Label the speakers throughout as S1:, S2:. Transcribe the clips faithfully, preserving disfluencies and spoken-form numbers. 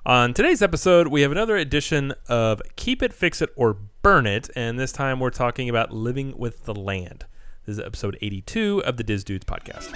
S1: On today's episode, we have another edition of Keep It, Fix It, or Burn It, and this time we're talking about living with the land. This is episode eighty-two of the Diz Dudes podcast.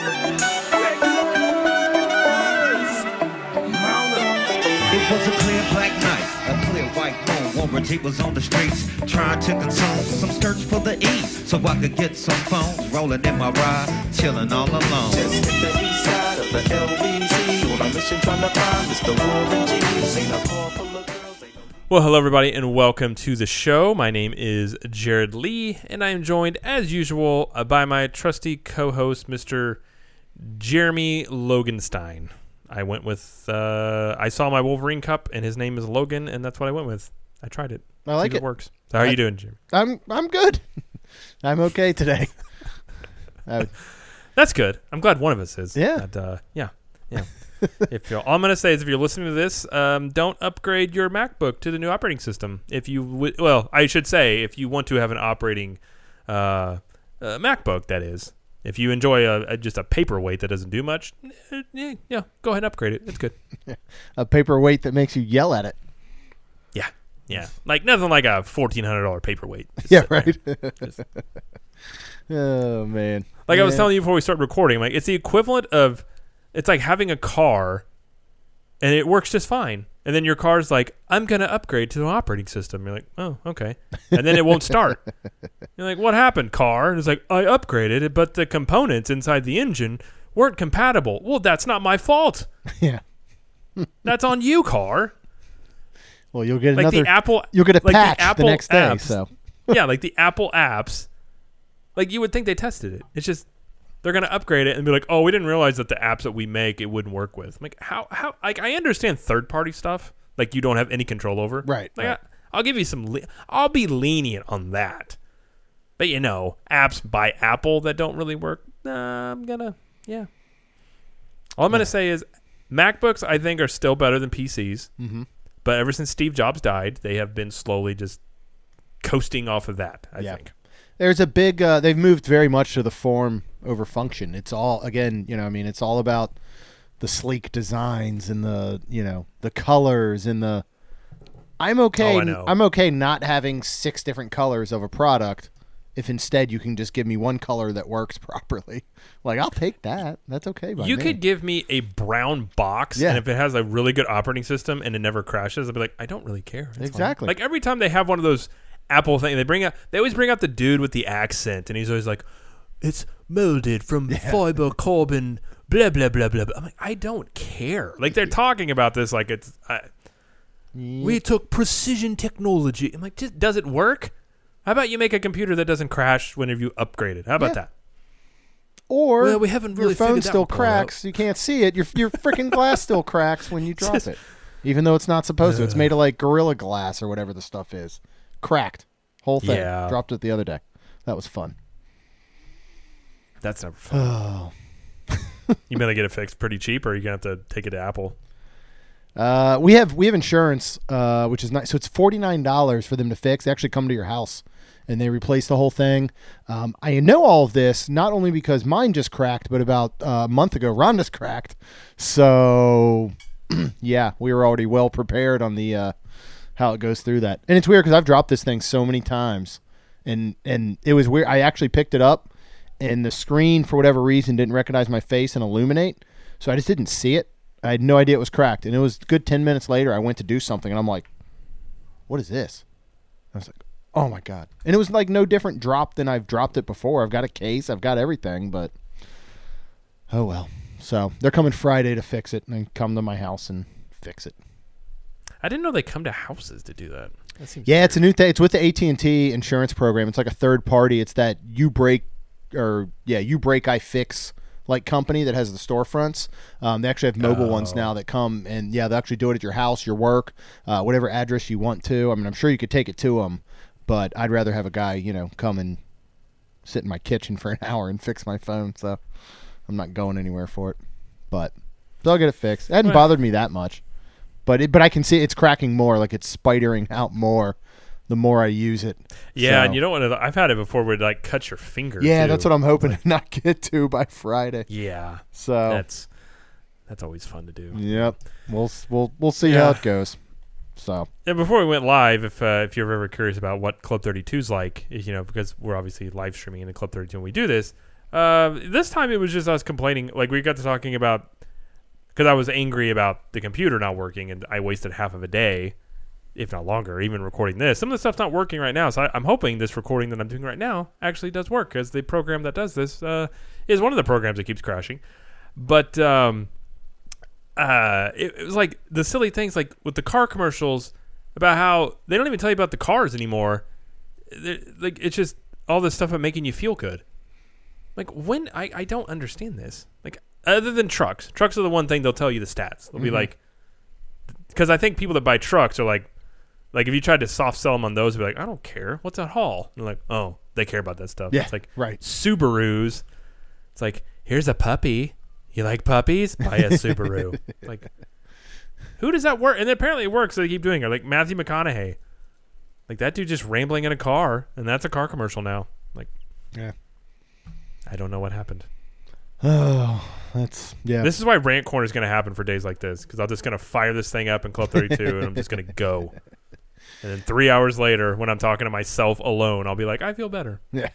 S2: It was a clear black night, a clear white moon. Warren G was on the streets trying to consume some skirts for the E, so I could get some phones. Rolling in my ride, chilling all alone.
S3: Just hit the east side of the L B C. On a mission trying to find Mister Warren G. Ain't a car full of girls.
S1: Well, hello everybody, and welcome to the show. My name is Jared Lee, and I am joined, as usual, uh, by my trusty co-host, Mister Jeremy Loganstein. I went with, uh, I saw my Wolverine cup, and his name is Logan, and that's what I went with. I tried it.
S4: I like
S1: See if
S4: it.
S1: It works. So how are
S4: I,
S1: you doing, Jim?
S4: I'm I'm good. I'm okay today. I,
S1: That's good. I'm glad one of us is.
S4: Yeah.
S1: But, uh, yeah. Yeah. if you're, all I'm going to say is if you're listening to this, um, don't upgrade your MacBook to the new operating system. If you w- well, I should say if you want to have an operating uh, uh, MacBook, that is. If you enjoy a, a, just a paperweight that doesn't do much, eh, yeah, yeah, go ahead and upgrade it. It's good.
S4: a paperweight that makes you yell at it.
S1: Yeah. Yeah. Like nothing like a fourteen hundred dollars paperweight. Just
S4: Yeah,
S1: sit
S4: right.
S1: there. Just-
S4: Oh man.
S1: Like
S4: yeah.
S1: I was telling you before we started recording, like it's the equivalent of, it's like having a car, and it works just fine, and then your car's like, I'm gonna upgrade to an operating system. You're like, oh, okay, and then it won't start. You're like, what happened, car? And it's like, I upgraded it, but the components inside the engine weren't compatible. Well, that's not my fault.
S4: Yeah.
S1: That's on you, car.
S4: Well, you'll get
S1: Like
S4: another.
S1: the Apple,
S4: you'll get a
S1: like
S4: patch
S1: the,
S4: the,
S1: Apple
S4: next day.
S1: apps.
S4: So
S1: Yeah, like the Apple apps. Like you would think they tested it. It's just they're gonna upgrade it and be like, "Oh, we didn't realize that the apps that we make it wouldn't work with." I'm like, how how like I understand third party stuff like you don't have any control over.
S4: Right,
S1: Like
S4: right.
S1: I, I'll give you some. Le- I'll be lenient on that. But you know, apps by Apple that don't really work. Nah, I'm gonna yeah. All I'm gonna say is MacBooks I think are still better than P Cs.
S4: mm-hmm.
S1: But ever since Steve Jobs died, they have been slowly just coasting off of that. I
S4: Yeah.
S1: think.
S4: There's a big. Uh, they've moved very much to the form over function. It's all again. You know, I mean, it's all about the sleek designs and the you know the colors and the. I'm okay.
S1: Oh, I know.
S4: I'm okay not having six different colors of a product. If instead you can just give me one color that works properly, like I'll take that. That's okay. By
S1: You
S4: me.
S1: could give me a brown box,
S4: Yeah.
S1: and if it has a really good operating system and it never crashes, I'll be like, I don't really care. It's fine.
S4: Exactly.
S1: Like every time they have one of those Apple things, they bring out, they always bring out the dude with the accent, and he's always like, it's molded from fiber carbon, blah blah blah blah. blah. I'm like, I don't care. Like they're talking about this like it's, uh, we took precision technology. I'm like, just, does it work? How about you make a computer that doesn't crash whenever you upgrade it? How about
S4: Yeah.
S1: that?
S4: Or
S1: Well, we haven't really
S4: your phone
S1: figured that
S4: still
S1: one part
S4: cracks. You can't see it. Your your freaking glass still cracks when you drop it, even though it's not supposed to. It's made of like Gorilla Glass or whatever the stuff is. Cracked, whole thing.
S1: Yeah.
S4: Dropped it the other day. That was fun.
S1: That's never fun.
S4: Oh.
S1: You better get it fixed pretty cheap, or you're gonna have to take it to Apple.
S4: Uh, we have we have insurance, uh, which is nice. So it's forty nine dollars for them to fix. They actually come to your house and they replace the whole thing. Um, I know all of this not only because mine just cracked, but about uh, a month ago, Rhonda's cracked. So yeah, we were already well prepared on the uh, how it goes through that. And it's weird because I've dropped this thing so many times, and and it was weird. I actually picked it up, and the screen for whatever reason didn't recognize my face and illuminate, so I just didn't see it. I had no idea it was cracked, and it was a good ten minutes later. I went to do something, and I'm like, "What is this?" I was like, "Oh my god!" And it was like no different drop than I've dropped it before. I've got a case, I've got everything, but oh well. So they're coming Friday to fix it, and come to my house and fix it.
S1: I didn't know they come to houses to do that. That seems
S4: Yeah,
S1: weird.
S4: it's a new thing. It's with the A T and T insurance program. It's like a third party. It's that you break, or yeah, you break, I fix. Like company that has the storefronts. Um, they actually have mobile
S1: Oh.
S4: ones now that come and yeah, they'll actually do it at your house, your work, uh, whatever address you want to. I mean, I'm sure you could take it to them, but I'd rather have a guy, you know, come and sit in my kitchen for an hour and fix my phone. So I'm not going anywhere for it, but so I'll get it fixed. It hadn't
S1: Well-
S4: bothered me that much, but it, but I can see it's cracking more, like it's spidering out more the more I use it.
S1: Yeah,
S4: So-
S1: and you don't want to. I've had it before where it like cuts your finger.
S4: Yeah,
S1: too.
S4: that's what I'm hoping to not get to by Friday.
S1: Yeah,
S4: So
S1: that's That's always fun to do.
S4: Yep. We'll we'll we'll see
S1: Yeah.
S4: how it goes. So
S1: And before we went live, if uh, if you're ever curious about what Club thirty-two is like, you know, because we're obviously live streaming in the Club thirty-two when we do this. Uh, this time it was just us complaining. Like we got to talking about because I was angry about the computer not working, and I wasted half of a day, if not longer, even recording this. Some of the stuff's not working right now, so I, I'm hoping this recording that I'm doing right now actually does work, because the program that does this uh, is one of the programs that keeps crashing. But um, uh, it, it was like the silly things, like with the car commercials about how they don't even tell you about the cars anymore. They're, like it's just all this stuff about making you feel good. Like when I, I don't understand this. Like other than trucks, trucks are the one thing they'll tell you the stats. They'll mm-hmm. be like, because I think people that buy trucks are like, like if you tried to soft sell them on those, they'd be like, I don't care. What's that haul? And they're like, oh, they care about that stuff.
S4: Yeah,
S1: it's like
S4: right.
S1: Subarus. It's like, here's a puppy. You like puppies? Buy a Subaru. Like, who does that work? And apparently it works. So they keep doing it. Like Matthew McConaughey. Like that dude just rambling in a car, and that's a car commercial now. Like,
S4: yeah.
S1: I don't know what happened.
S4: Oh, that's yeah.
S1: This is why Rant Corner is going to happen for days like this, because I'm just going to fire this thing up in Club thirty-two, and I'm just going to go. And then three hours later, when I'm talking to myself alone, I'll be like, I feel better.
S4: Yeah.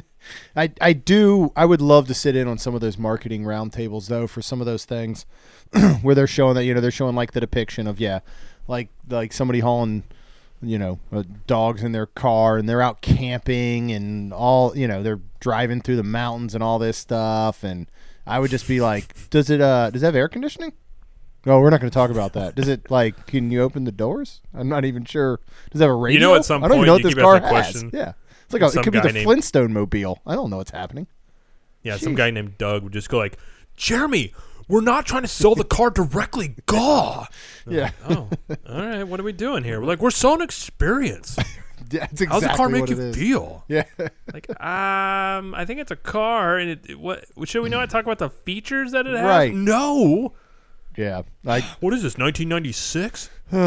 S4: I I do. I would love to sit in on some of those marketing roundtables, though, for some of those things where they're showing that, you know, they're showing like the depiction of, yeah, like like somebody hauling, you know, uh, dogs in their car, and they're out camping and all, you know, they're driving through the mountains and all this stuff. And I would just be like, does it, uh, does it have air conditioning? No, we're not going to talk about that. Does it, like, can you open the doors? I'm not even sure. Does it have a radio?
S1: You know, at some
S4: I don't
S1: point,
S4: even know what
S1: you
S4: this
S1: keep
S4: car
S1: asking that
S4: has.
S1: question.
S4: Yeah. It's like, a, it
S1: Some
S4: could be
S1: guy
S4: the
S1: named-
S4: Flintstone mobile. I don't know what's happening.
S1: Yeah,
S4: Jeez.
S1: some guy named Doug would just go like, Jeremy, we're not trying to sell the car directly. Gaw.
S4: Yeah.
S1: Like, oh, all right. What are we doing here? We're like, we're selling experience.
S4: Yeah, that's exactly
S1: How's the car make
S4: what
S1: you
S4: it is.
S1: feel?
S4: Yeah.
S1: Like, um, I think it's a car, and it, it, what should we not talk about the features that it has?
S4: Right.
S1: No.
S4: Yeah. I
S1: What is this? nineteen ninety-six?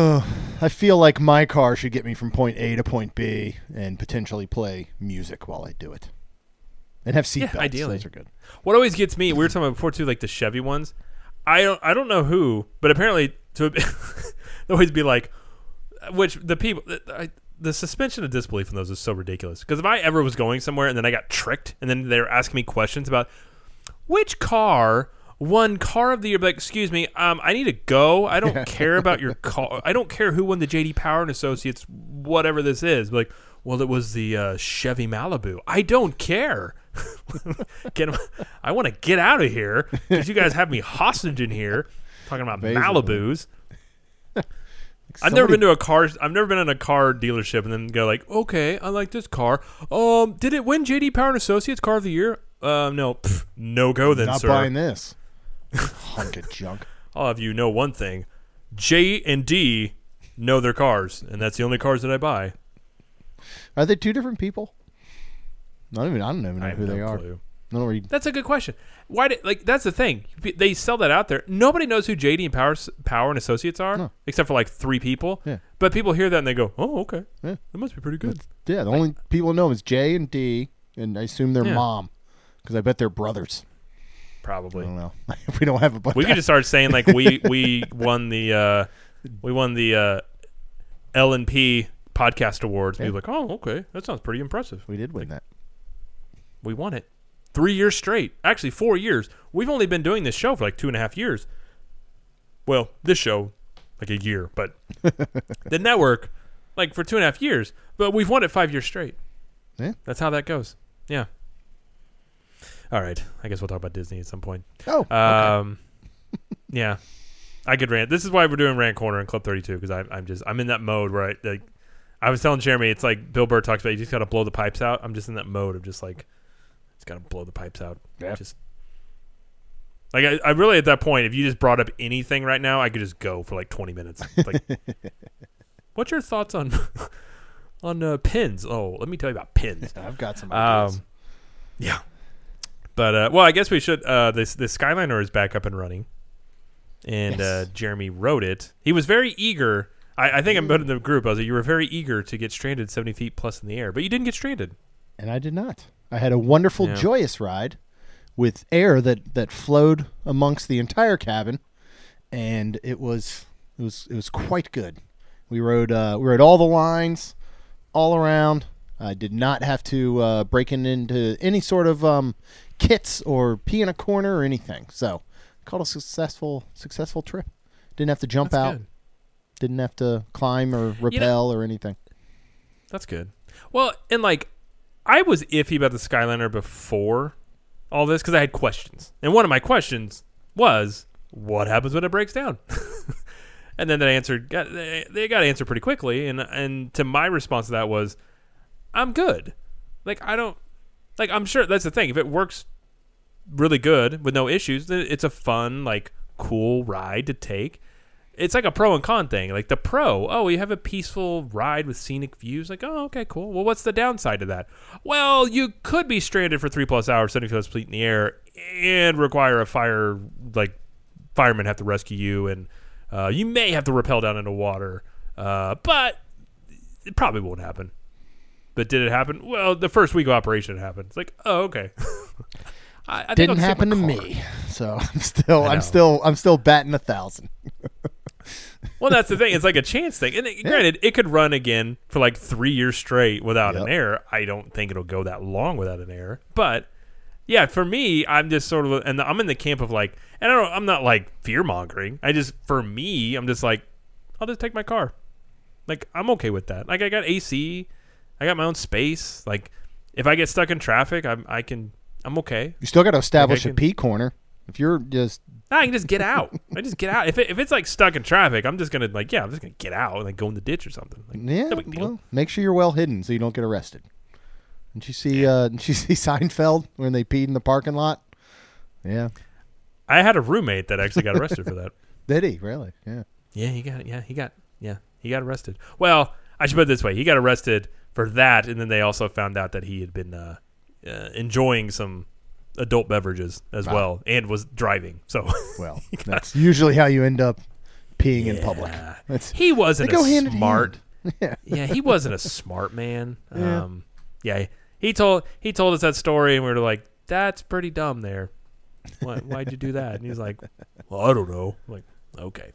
S4: I feel like my car should get me from point A to point B and potentially play music while I do it. And have seat
S1: Yeah,
S4: belts.
S1: ideally.
S4: Those are good.
S1: What always gets me, we were talking about before too, like the Chevy ones. I don't, I don't know who, but apparently to they always be like, which the people, I, the suspension of disbelief in those is so ridiculous. Because if I ever was going somewhere and then I got tricked, and then they're asking me questions about which car won car of the year, like, excuse me, um, I need to go. I don't care about your car. I don't care who won the J D Power and Associates, whatever this is. Like, well, it was the uh, Chevy Malibu. I don't care. get, I want to get out of here because you guys have me hostage in here talking about
S4: Basically.
S1: Malibus. I've
S4: Somebody-
S1: never been to a car. I've never been in a car dealership and then go like, okay, I like this car. Um, did it win J D Power and Associates Car of the Year? Uh, no, Pff, no go then,
S4: Not
S1: sir.
S4: buying this. Hunk of junk.
S1: I'll have you know one thing: J and D know their cars, and that's the only cars that I buy.
S4: Are they two different people? I don't even. I don't even know
S1: I have
S4: who
S1: no
S4: they are.
S1: clue.
S4: I don't read.
S1: That's a good question. Why did like that's the thing? They sell that out there. Nobody knows who J D and Power Power and Associates are,
S4: No.
S1: except for like three people.
S4: Yeah.
S1: But people hear that and they go, "Oh, okay,
S4: Yeah.
S1: that must be pretty good."
S4: Yeah, the only people who know is J and D, and I assume their
S1: Yeah.
S4: mom, because I bet they're brothers. I
S1: Probably.
S4: don't know. We don't have a bunch.
S1: We could just start saying like we we won the uh, we won the uh, L and P podcast awards.
S4: Yeah.
S1: Be like, oh, okay, that sounds pretty impressive.
S4: We did win that.
S1: We won it three years straight. Actually, four years. We've only been doing this show for like two and a half years. Well, this show like a year, but the network like for two and a half years. But we've won it five years straight.
S4: Yeah.
S1: That's how that goes. Yeah. All right. I guess we'll talk about Disney at some point.
S4: Oh, okay.
S1: Um, yeah, I could rant. This is why we're doing Rant Corner in Club thirty-two, because I'm just I'm in that mode where I like. I was telling Jeremy, it's like Bill Burr talks about. You just got to blow the pipes out. I'm just in that mode of just like, just got to blow the pipes out.
S4: Yeah.
S1: Just like I, I really at that point, if you just brought up anything right now, I could just go for like twenty minutes. Like, what's your thoughts on on uh, pins? Oh, let me tell you about pins.
S4: I've got some ideas.
S1: Um, yeah. But, uh, well, I guess we should. Uh, this the Skyliner is back up and running. And
S4: Yes.
S1: uh, Jeremy wrote it. He was very eager. I, I think I'm put in the group. I was like, you were very eager to get stranded seventy feet plus in the air. But you didn't get stranded.
S4: And I did not. I had a wonderful,
S1: Yeah.
S4: joyous ride with air that, that flowed amongst the entire cabin and it was it was it was quite good. We rode uh, we rode all the lines, all around. I did not have to uh, break in into any sort of um, kits or pee in a corner or anything. So, called a successful successful trip. Didn't have to jump
S1: That's
S4: out.
S1: good.
S4: Didn't have to climb or rappel
S1: You know,
S4: or anything.
S1: That's good. Well, and like, I was iffy about the Skyliner before all this because I had questions. And one of my questions was, what happens when it breaks down? And then they answered, got, they, they got answered pretty quickly. And, and to my response to that was, I'm good. Like, I don't, like, I'm sure that's the thing. If it works really good with no issues, then it's a fun, like, cool ride to take. It's like a pro and con thing. Like the pro, oh, you have a peaceful ride with scenic views. Like, oh, okay, cool. Well, what's the downside of that? Well, you could be stranded for three plus hours, setting feet in the air, and require a fire, like firemen have to rescue you, and uh, you may have to rappel down into water. Uh, but it probably won't happen. But did it happen? Well, the first week of operation it happened. It's like, oh, okay. I, I think
S4: Didn't
S1: I'll skip
S4: happen to
S1: my car.
S4: me, so I'm still
S1: I know.
S4: I'm still I'm still batting a thousand.
S1: Well, that's the thing. It's like a chance thing. And it, granted, it could run again for like three years straight without
S4: Yep.
S1: an error. I don't think it'll go that long without an error. But yeah, for me, I'm just sort of, and I'm in the camp of like, and I don't, I'm not like fear mongering. I just, for me, I'm just like, I'll just take my car. Like, I'm okay with that. Like, I got A C, I got my own space. Like, if I get stuck in traffic, I'm, I can, I'm okay.
S4: You still got to establish
S1: Like I
S4: a
S1: can-
S4: pee corner. If you're just
S1: I can just get out. I just get out. If it, if it's like stuck in traffic, I'm just gonna like yeah, I'm just gonna get out and like go in the ditch or something. Like,
S4: yeah,
S1: no big deal.
S4: well, make sure you're well hidden so you don't get arrested. Did you see? Uh, did you see Seinfeld when they peed in the parking lot? Yeah,
S1: I had a roommate that actually got arrested for that.
S4: did he really? Yeah.
S1: Yeah, he got yeah, he got yeah, he got arrested. Well, I should put it this way: he got arrested for that, and then they also found out that he had been uh, uh, enjoying some adult beverages as
S4: Wow.
S1: well, and was driving. So
S4: Well, that's usually how you end up peeing in public.
S1: Yeah.
S4: That's
S1: he wasn't
S4: they go
S1: a
S4: hand in
S1: smart.
S4: hand. Yeah.
S1: Yeah, he wasn't a smart man.
S4: Yeah.
S1: Um, yeah, he told he told us that story, and we were like, "That's pretty dumb." There, Why, why'd you do that? And he's like, "Well, I don't know." I'm like, okay.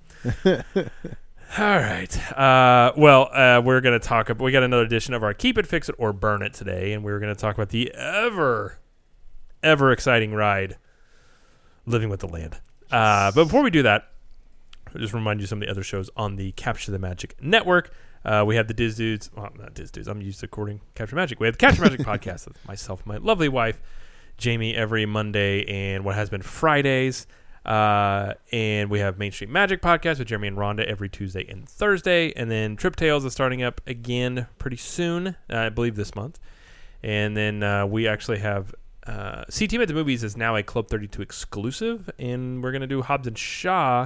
S1: All right. Uh, well, uh, we're gonna talk about. We got another edition of our Keep It, Fix It, or Burn It today, and we're gonna talk about the ever, ever exciting ride, Living with the Land. Uh, but before we do that, I'll just remind you some of the other shows on the Capture the Magic Network. Uh, we have the Diz Dudes. Well, not Diz Dudes. I'm used to recording Capture Magic. We have the Capture Magic podcast with myself and my lovely wife, Jamie, every Monday and what has been Fridays. Uh, and we have Main Street Magic podcast with Jeremy and Rhonda every Tuesday and Thursday. And then Trip Tales is starting up again pretty soon, uh, I believe this month. And then uh, we actually have uh, C Team at the Movies is now a Club thirty-two exclusive. And we're going to do Hobbs and Shaw,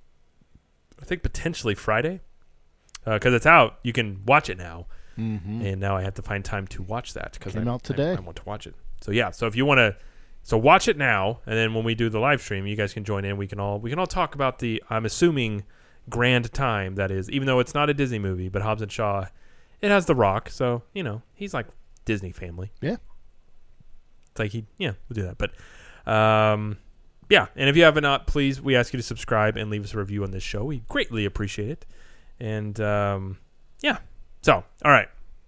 S1: I think potentially Friday. Because uh, it's out. You can watch it now.
S4: Mm-hmm.
S1: And now I have to find time to watch that because
S4: Came
S1: I,
S4: out today.
S1: I, I want to watch it. So yeah, so if you want to, so watch it now, and then when we do the live stream, you guys can join in. We can all we can all talk about the I'm assuming grand time that is, even though it's not a Disney movie, but Hobbs and Shaw, it has The Rock, so you know he's like Disney family.
S4: Yeah.
S1: It's like he yeah we'll do that, but um yeah, and if you have not, please we ask you to subscribe and leave us a review on this show. We greatly appreciate it, and um yeah, so all right.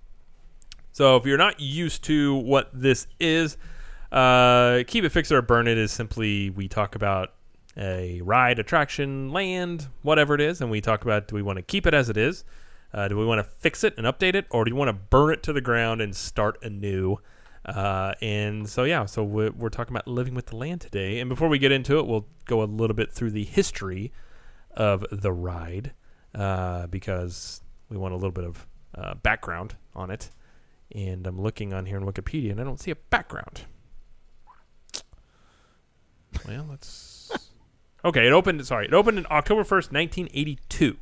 S1: So if you're not used to what this is, uh, Keep It, Fix It, or Burn It is simply we talk about a ride, attraction, land, whatever it is, and we talk about do we want to keep it as it is, uh, do we want to fix it and update it, or do you want to burn it to the ground and start anew? Uh, and so yeah, so we're, we're talking about Living with the Land today. And before we get into it, we'll go a little bit through the history of the ride uh, because we want a little bit of uh, background on it. And I'm looking on here in Wikipedia, and I don't see a background. Well, let's... Okay, it opened... Sorry, it opened on October first, nineteen eighty-two.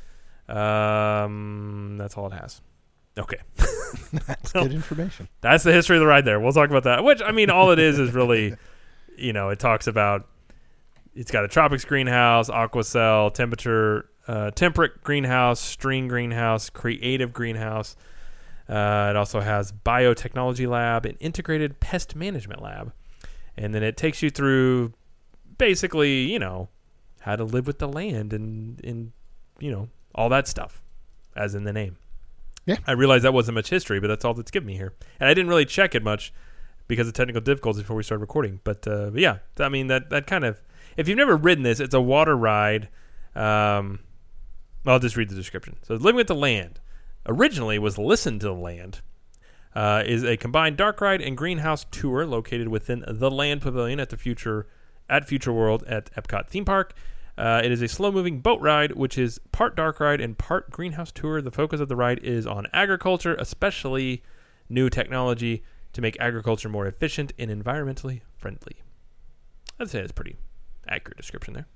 S1: Um, that's all it has. Okay.
S4: That's good information.
S1: That's the history of the ride there. We'll talk about that. Which, I mean, all it is is really, you know, it talks about... It's got a tropics greenhouse, aquacell, temperature... Uh, temperate greenhouse, string greenhouse, creative greenhouse... Uh, it also has biotechnology lab and integrated pest management lab. And then it takes you through basically, you know, how to live with the land and, and you know, all that stuff, as in the name.
S4: Yeah.
S1: I realized that wasn't much history, but that's all that's given me here. And I didn't really check it much because of technical difficulties before we started recording. But, uh, but yeah, I mean, that, that kind of, if you've never ridden this, it's a water ride. Um, I'll just read the description. So Living with the Land originally was Listen to the Land, uh, is a combined dark ride and greenhouse tour located within the Land Pavilion at the future at Future World at Epcot theme park. Uh, it is a slow-moving boat ride, which is part dark ride and part greenhouse tour. The focus of the ride is on agriculture, especially new technology to make agriculture more efficient and environmentally friendly. I'd say that's a pretty accurate description there.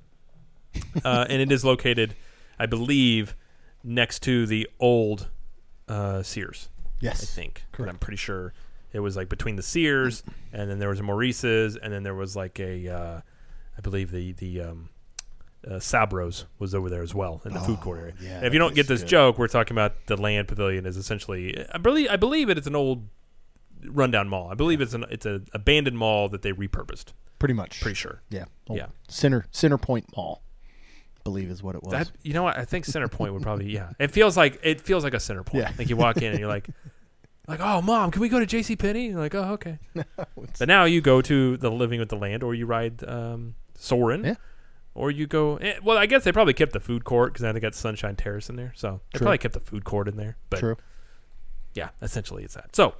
S1: uh, and it is located, I believe, next to the old uh, Sears.
S4: Yes.
S1: I think.
S4: Correct.
S1: I'm pretty sure it was like between the Sears, and then there was a Maurice's, and then there was like a, uh, I believe the the um, uh, Sabros was over there as well in the
S4: Oh,
S1: food court area.
S4: yeah,
S1: and if you don't
S4: that
S1: get
S4: is
S1: this
S4: good.
S1: joke, we're talking about the Land Pavilion is essentially, I believe, I believe it is an old rundown mall. I believe it's an it's an abandoned mall that they repurposed.
S4: Pretty much.
S1: Pretty sure.
S4: Yeah. Old
S1: Yeah.
S4: Center Center Point Mall, I believe is what it was.
S1: That you know what I think Center Point would probably yeah. It feels like it feels like a Center Point.
S4: Yeah.
S1: Like you walk in and you're like, like oh mom, can we go to JCPenney? You're like oh okay. But now you go to the Living with the Land, or you ride um, Soarin',
S4: Yeah.
S1: or you go. Eh, well, I guess they probably kept the food court because now they got Sunshine Terrace in there, so they
S4: True.
S1: probably kept the food court in there. But
S4: True.
S1: yeah, essentially it's that. So,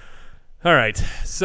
S1: all right,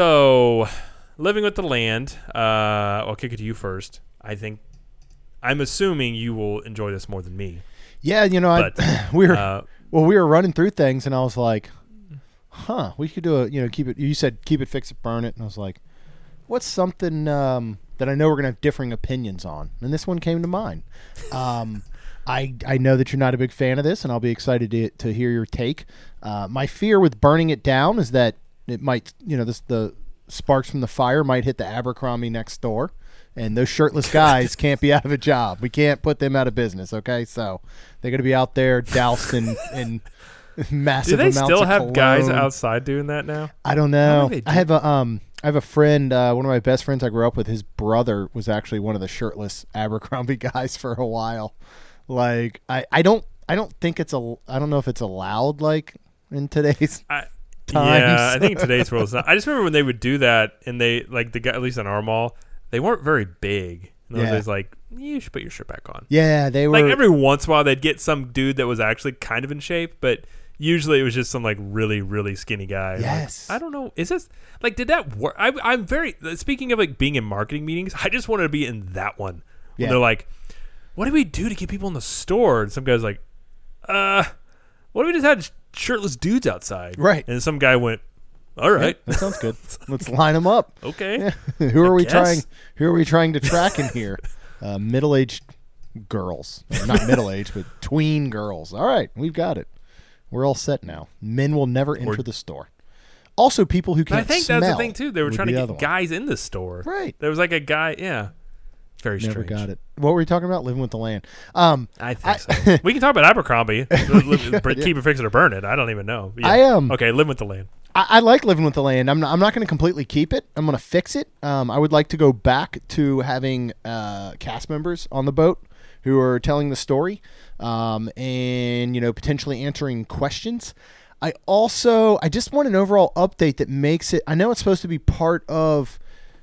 S1: so Living with the Land. Uh, I'll kick it to you first. I think I'm assuming you will enjoy this more than me.
S4: Yeah, you know,
S1: But,
S4: I, we were
S1: Uh,
S4: well, we were running through things, and I was like, "Huh, we could do a you know keep it." You said keep it, fix it, burn it, and I was like, "What's something um, that I know we're gonna have differing opinions on?" And this one came to mind. Um, I I know that you're not a big fan of this, and I'll be excited to to hear your take. Uh, my fear with burning it down is that it might, you know, this the sparks from the fire might hit the Abercrombie next door. And those shirtless guys can't be out of a job. We can't put them out of business, okay? So they're going to be out there doused in, in massive
S1: do they
S4: amounts
S1: still
S4: of
S1: have guys
S4: cologne.
S1: outside doing that now?
S4: I don't
S1: I
S4: know.
S1: don't think they
S4: I
S1: do.
S4: have a um, I have a friend. Uh, one of my best friends I grew up with. His brother was actually one of the shirtless Abercrombie guys for a while. Like I, I don't, I don't think it's a. I don't know if it's allowed like in today's.
S1: I,
S4: times.
S1: Yeah, I think in today's world, it's not. I just remember when they would do that, and they like the guy, at least in our mall, they weren't very big. And
S4: Yeah.
S1: it was like you should put your shirt back on.
S4: Yeah, they were.
S1: Like every once in a while, they'd get some dude that was actually kind of in shape, but usually it was just some like really, really skinny guy. Like,
S4: Yes.
S1: I don't know. Is this like did that work? I, I'm very speaking of like being in marketing meetings. I just wanted to be in that one. When
S4: Yeah.
S1: they're like, "What do we do to get people in the store?" And some guy's like, "Uh, what if we just had shirtless dudes outside?"
S4: Right.
S1: And some guy went, "All right,
S4: That sounds good. Let's line them up.
S1: okay."
S4: who are we
S1: guess.
S4: trying? Who are we trying to track in here? Uh, middle-aged girls, Or not middle-aged, but tween girls. All right, we've got it. We're all set now. Men will never enter the store. Also, people who
S1: But I
S4: can't
S1: think
S4: smell.
S1: that's the thing too. They were
S4: would
S1: trying
S4: be
S1: to
S4: the
S1: get
S4: other one.
S1: guys in the store.
S4: Right.
S1: There was like a guy. Yeah. Very
S4: Never
S1: strange.
S4: got it. What were we talking about? Living with the land. Um,
S1: I think
S4: I-
S1: so. We can talk about Abercrombie. Live- Keep it, fix it, or burn it. I don't even know. But yeah.
S4: I, um,
S1: okay. Live with the land.
S4: I, I like living with the land. I'm not, I'm not going to completely keep it. I'm going to fix it. Um, I would like to go back to having uh, cast members on the boat who are telling the story, um, and you know potentially answering questions. I also I just want an overall update that makes it. I know it's supposed to be part of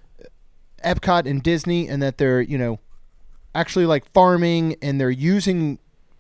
S4: Epcot and Disney, and that they're you know actually like farming, and they're using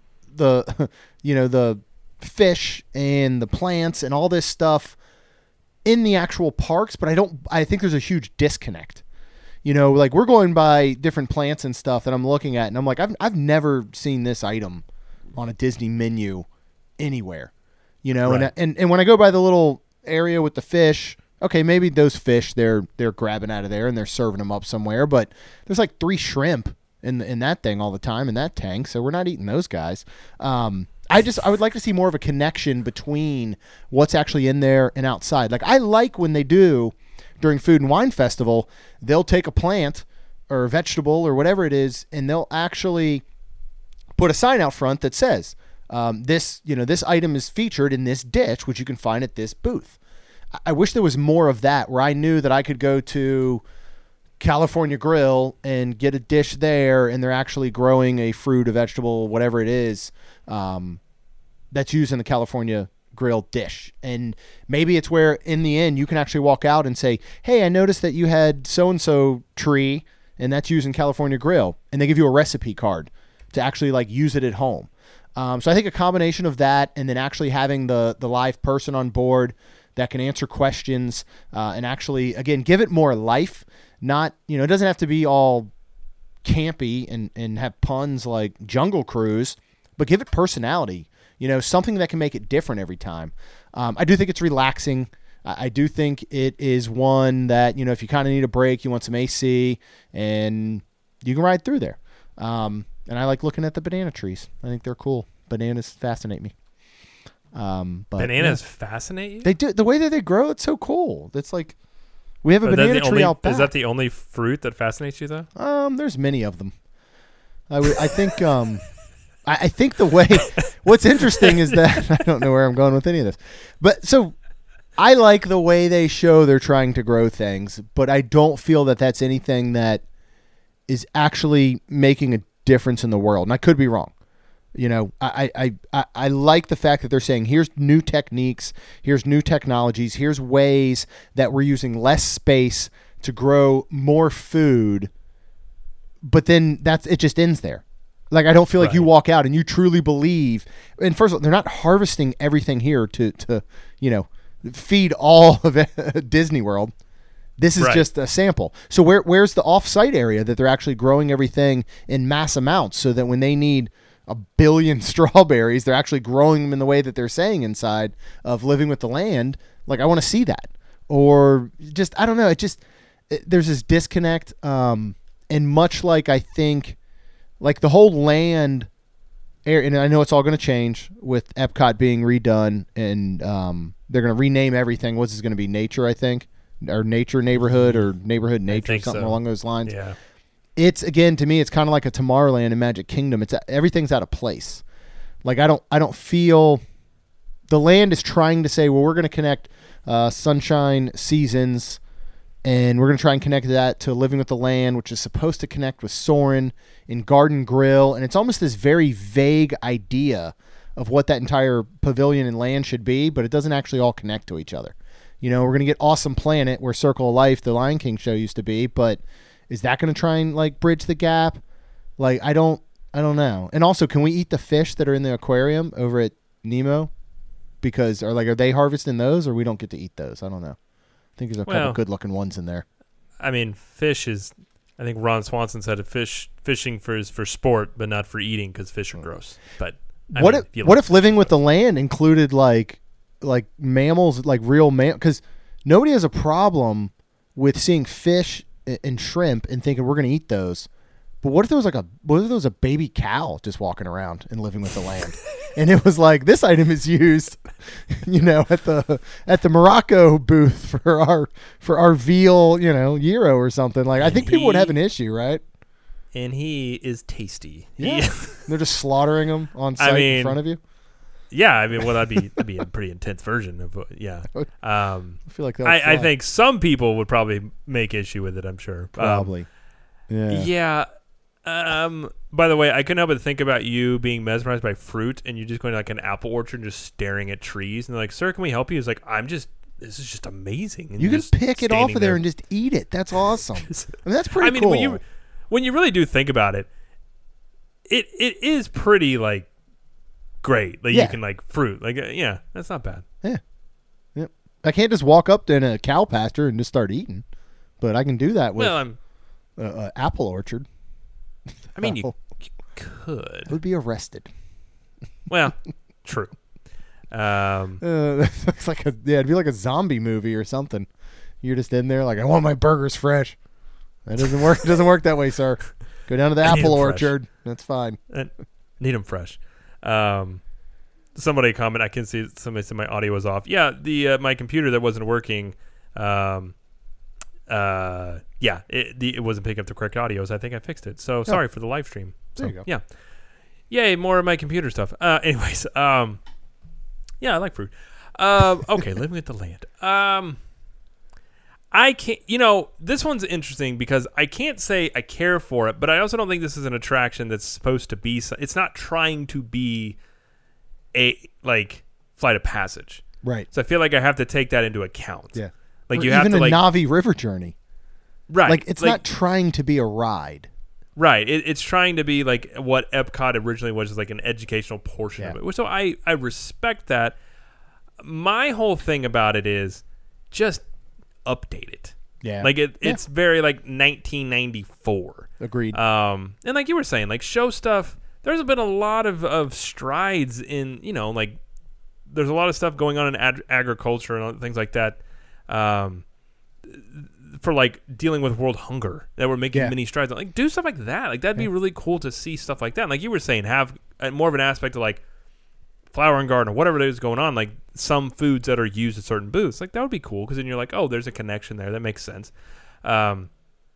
S4: the you know the fish and the plants and all this stuff in the actual parks, but I don't I think there's a huge disconnect. You know, like we're going by different plants and stuff that I'm looking at, and I'm like, I've I've never seen this item on a Disney menu anywhere. You know,
S1: Right.
S4: and, and and when I go by the little area with the fish, okay, maybe those fish they're they're grabbing out of there and they're serving them up somewhere, but there's like three shrimp in in that thing all the time in that tank, so we're not eating those guys. Um, I just I would like to see more of a connection between what's actually in there and outside. Like I like when they do during Food and Wine Festival, they'll take a plant or a vegetable or whatever it is, and they'll actually put a sign out front that says, um, "This, you know, this item is featured in this dish, which you can find at this booth." I, I wish there was more of that, where I knew that I could go to California Grill and get a dish there, and they're actually growing a fruit, a vegetable, whatever it is, um, that's used in the California Grill dish. And maybe it's where in the end you can actually walk out and say, hey, I noticed that you had so-and-so tree, and that's used in California Grill. And they give you a recipe card to actually like use it at home. Um, so I think a combination of that and then actually having the the live person on board that can answer questions uh, and actually, again, give it more life. Not, you know, it doesn't have to be all campy and, and have puns like Jungle Cruise, but give it personality, you know, something that can make it different every time. Um, I do think it's relaxing. I, I do think it is one that, you know, if you kind of need a break, you want some A C, and you can ride through there. Um, and I like looking at the banana trees. I think they're cool. Bananas fascinate me. Um, but
S1: Bananas
S4: yeah.
S1: fascinate you?
S4: They do. The way that they grow, it's so cool. It's like we have a
S1: Is that
S4: banana
S1: the
S4: tree
S1: only-
S4: out back.
S1: Is that the only fruit that fascinates you, though?
S4: Um, there's many of them. I would- I think. Um, I, I think the way. What's interesting is that I don't know where I'm going with any of this, but so I like the way they show they're trying to grow things, but I don't feel that that's anything that is actually making a difference in the world. And I could be wrong. You know, I, I, I, I like the fact that they're saying here's new techniques, here's new technologies, here's ways that we're using less space to grow more food, but then that's it just ends there. Like, I don't feel like
S1: Right.
S4: you walk out and you truly believe, and first of all, they're not harvesting everything here to, to you know, feed all of Disney World. This is
S1: Right.
S4: just a sample. So where where's the off-site area that they're actually growing everything in mass amounts so that when they need a billion strawberries, they're actually growing them in the way that they're saying inside of Living with the Land? Like, I want to see that. Or just, I don't know. It just, it, there's this disconnect. Um, and much like I think, like the whole land area, and I know it's all going to change with Epcot being redone, and um, they're going to rename everything. What's this going to be? Nature, I think, or Nature Neighborhood, or Neighborhood Nature,
S1: think
S4: something
S1: so.
S4: along those lines.
S1: Yeah.
S4: It's, again, to me, it's kind of like a Tomorrowland in Magic Kingdom. It's everything's out of place. Like, I don't, I don't feel the land is trying to say, well, we're going to connect uh, Sunshine Seasons, and we're going to try and connect that to Living with the Land, which is supposed to connect with Soarin' and Garden Grill, and it's almost this very vague idea of what that entire pavilion and land should be, but it doesn't actually all connect to each other. You know, we're going to get Awesome Planet, where Circle of Life, the Lion King show, used to be, but is that going to try and like bridge the gap? Like, I don't, I don't know. And also, can we eat the fish that are in the aquarium over at Nemo? Because, or like, are they harvesting those, or we don't get to eat those? I don't know. I think there's a couple
S1: Well,
S4: good looking ones in there.
S1: I mean, fish is. I think Ron Swanson said it, fish fishing for is for sport, but not for eating because fish are gross. But I
S4: what
S1: mean,
S4: if,
S1: you
S4: what
S1: like
S4: if Living
S1: fish,
S4: with
S1: but-
S4: the Land included like, like mammals, like real mam? Because nobody has a problem with seeing fish and, and shrimp and thinking we're going to eat those. But what if there was like a what if there was a baby cow just walking around and Living with the Land, and it was like, this item is used, you know, at the at the Morocco booth for our for our veal, you know, gyro or something. Like, I
S1: And
S4: think people would
S1: he-
S4: have an issue, right?
S1: and he is tasty.
S4: Yeah,
S1: He-
S4: they're just slaughtering them on
S1: I
S4: site
S1: mean,
S4: in front of you.
S1: yeah. I mean, well, that'd be that'd be a pretty intense version of what- yeah. Um,
S4: I feel like that. Would
S1: I, I
S4: fly.
S1: think some people would probably make issue with it. I'm sure. Um,
S4: probably. yeah.
S1: Yeah. Um. By the way, I couldn't help but think about you being mesmerized by fruit, and you just going to like an apple orchard, and just staring at trees, and they're like, "Sir, can we help you?" It's like, "I'm just. This is just amazing." And
S4: You
S1: you're
S4: can
S1: just
S4: pick it off
S1: standing
S4: of there and just eat it. That's awesome. I mean, that's pretty
S1: I mean,
S4: cool.
S1: when you when you really do think about it, it it is pretty like great. Like
S4: Yeah.
S1: you can like fruit. Like uh, yeah, that's not bad.
S4: yeah. Yep. I can't just walk up to a cow pasture and just start eating, but I can do that with
S1: Well, I'm.
S4: an uh, uh, apple orchard.
S1: I mean, you,
S4: Oh.
S1: you could.
S4: I would be arrested.
S1: Well, true. Um.
S4: Uh, that looks like a yeah, it'd be like a zombie movie or something. You're just in there like, I want my burgers fresh. That doesn't work. It doesn't work that way, sir. Go down to the
S1: I need
S4: apple
S1: 'em fresh.
S4: orchard. That's fine.
S1: And need them fresh. Um, somebody comment. I can see somebody said my audio was off. Yeah, the uh, my computer that wasn't working. Um, uh, yeah, it, the, it wasn't picking up the correct audio, so I think I fixed it. So sorry for the live stream. So,
S4: There you go.
S1: Yeah, yay, more of my computer stuff. Uh, anyways, um, yeah, I like fruit. Um, okay, Living with the Land. Um, I can't, you know, this one's interesting because I can't say I care for it, but I also don't think this is an attraction that's supposed to be, it's not trying to be a, like, Flight of Passage.
S4: Right.
S1: So I feel like I have to take that into account.
S4: Yeah.
S1: Like
S4: or
S1: you
S4: even
S1: have to
S4: a
S1: like,
S4: Navi River Journey.
S1: Right.
S4: Like, it's like, not trying to be a ride.
S1: Right. It, it's trying to be like what Epcot originally was, is like an educational portion
S4: yeah.
S1: of it. So I, I respect that. My whole thing about it is just update it.
S4: Yeah.
S1: Like it,
S4: yeah.
S1: it's very like nineteen ninety-four.
S4: Agreed.
S1: Um, and like you were saying, like show stuff, there's been a lot of, of strides in, you know, like there's a lot of stuff going on in ag- agriculture and things like that. Um, for like dealing with world hunger that we're making
S4: yeah.
S1: many strides on. Like do stuff like that. Like that'd be really cool to see stuff like that. And like you were saying, have a, more of an aspect of like Flower and Garden or whatever it is going on, like some foods that are used at certain booths. Like that would be cool because then you're like, oh, there's a connection there. That makes sense. Um,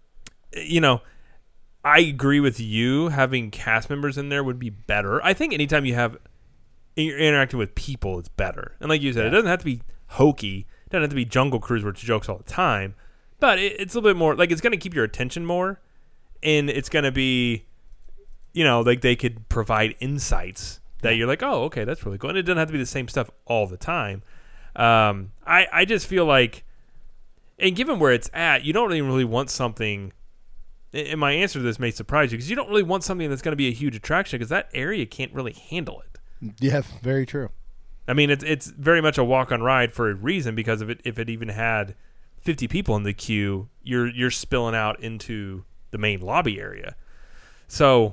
S1: you know, I agree with you. Having cast members in there would be better. I think anytime you have you're interacting with people, it's better. And like you said, yeah. it doesn't have to be hokey. It doesn't have to be Jungle Cruise where it's jokes all the time. But it, it's a little bit more, like, it's going to keep your attention more, and it's going to be, you know, like, they could provide insights that you're like, oh, okay, that's really cool. And it doesn't have to be the same stuff all the time. Um, I, I just feel like, and given where it's at, you don't even really want something, and my answer to this may surprise you, because you don't really want something that's going to be a huge attraction, because that area can't really handle it.
S4: Yeah, very true.
S1: I mean, it's it's very much a walk-on ride for a reason, because if it, if it even had fifty people in the queue, you're you're spilling out into the main lobby area. So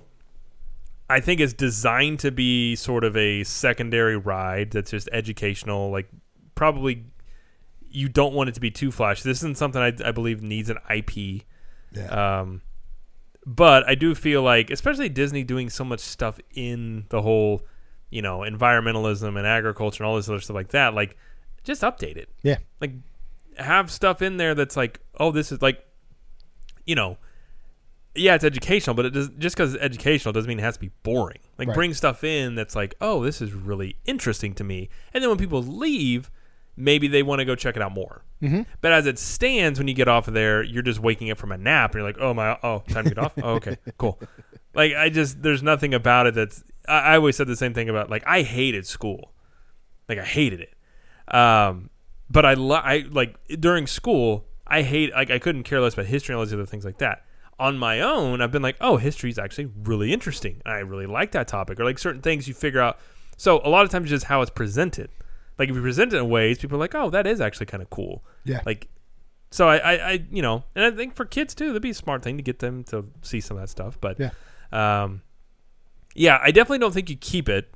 S1: I think it's designed to be sort of a secondary ride that's just educational. Like probably you don't want it to be too flashy. This isn't something I, I believe needs an I P.
S4: Yeah.
S1: Um, but I do feel like, especially Disney doing so much stuff in the whole, you know, environmentalism and agriculture and all this other stuff like that, like just update it.
S4: Yeah.
S1: Like have stuff in there that's like, oh, this is like, you know, yeah, it's educational, but it does, just because it's educational doesn't mean it has to be boring. Like,
S4: right.
S1: bring stuff in that's like, oh, this is really interesting to me. And then when people leave, maybe they want to go check it out more.
S4: Mm-hmm.
S1: But as it stands, when you get off of there, you're just waking up from a nap, and you're like, oh, my, oh, time to get off? Oh, okay, cool. Like, I just, there's nothing about it that's, I, I always said the same thing about, like, I hated school. Like, I hated it. Um, but I, lo- I like during school, I hate like I couldn't care less about history and all these other things like that. On my own, I've been like, oh, history is actually really interesting. I really like that topic, or like certain things you figure out. So a lot of times, it's just how it's presented. Like if you present it in ways, people are like, oh, that is actually kind of cool.
S4: Yeah.
S1: Like, so I, I, I, you know, and I think for kids too, that'd be a smart thing to get them to see some of that stuff. But
S4: yeah,
S1: um, yeah, I definitely don't think you keep it.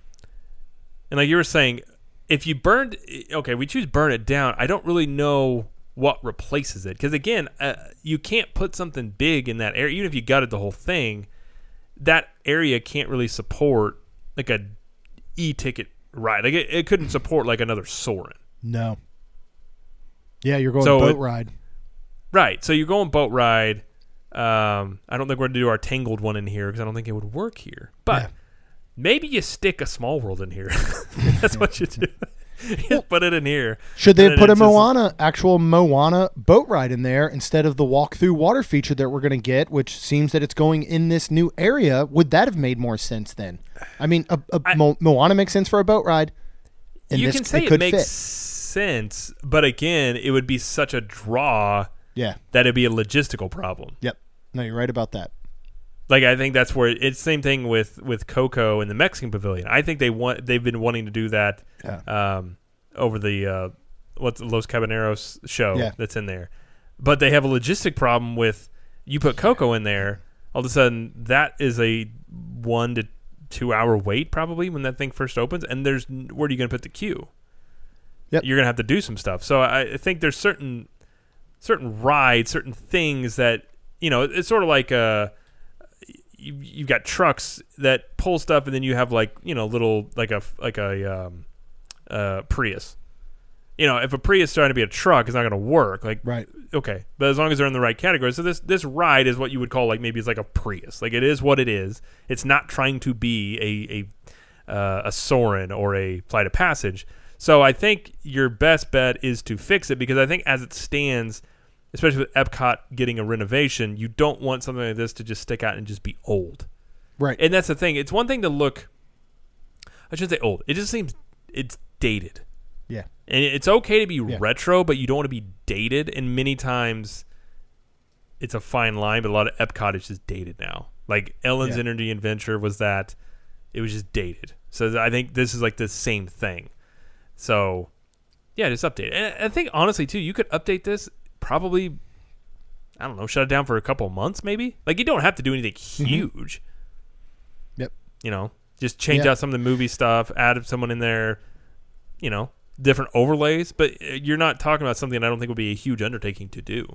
S1: And like you were saying, if you burned, okay, we choose burn it down. I don't really know what replaces it. Because again, uh, you can't put something big in that area. Even if you gutted the whole thing, that area can't really support like a e-ticket ride. Like it, it couldn't support like another Soarin'.
S4: No. Yeah, you're going
S1: so
S4: boat
S1: it,
S4: ride.
S1: Right. So you're going boat ride. Um, I don't think we're going to do our Tangled one in here because I don't think it would work here. But... Yeah. Maybe you stick a Small World in here. That's what you do. Just put it in here.
S4: Should they have put a Moana, actual Moana boat ride in there instead of the walk-through water feature that we're going to get, which seems that it's going in this new area? Would that have made more sense then? I mean, a, a I, Mo- Moana makes sense for a boat ride.
S1: You
S4: this,
S1: can say
S4: it,
S1: it makes
S4: fit.
S1: sense, but again, it would be such a draw
S4: yeah.
S1: that it'd be a logistical problem.
S4: Yep. No, you're right about that.
S1: Like I think that's where it, it's the same thing with, with Coco and the Mexican Pavilion. I think they want they've been wanting to do that
S4: yeah.
S1: um, over the uh, what's Los Cabaneros show
S4: yeah.
S1: that's in there, but they have a logistic problem with you put Coco in there. All of a sudden, that is a one to two hour wait probably when that thing first opens, and there's where are you going to put the queue?
S4: Yep.
S1: You're going to have to do some stuff. So I, I think there's certain certain rides, certain things that you know. It's sort of like a. You, you've got trucks that pull stuff, and then you have like you know little like a like a um, uh, Prius. You know, if a Prius is trying to be a truck, it's not going to work. Like,
S4: right?
S1: Okay, but as long as they're in the right category. So this this ride is what you would call like maybe it's like a Prius. Like it is what it is. It's not trying to be a a uh, a Soarin' or a Flight of Passage. So I think your best bet is to fix it, because I think as it stands, especially with Epcot getting a renovation, you don't want something like this to just stick out and just be old.
S4: Right.
S1: And that's the thing. It's one thing to look, I shouldn't say old. It just seems it's dated.
S4: Yeah.
S1: And it's okay to be
S4: Yeah.
S1: retro, but you don't want to be dated. And many times it's a fine line, but a lot of Epcot is just dated now. Like Ellen's
S4: Yeah.
S1: Energy Adventure was that. It was just dated. So I think this is like the same thing. So, yeah, just update it. And I think, honestly, too, you could update this probably, I don't know, shut it down for a couple of months maybe. Like, you don't have to do anything huge.
S4: Yep.
S1: You know, just change
S4: Yeah.
S1: out some of the movie stuff, add someone in there, you know, different overlays. But you're not talking about something I don't think would be a huge undertaking to do.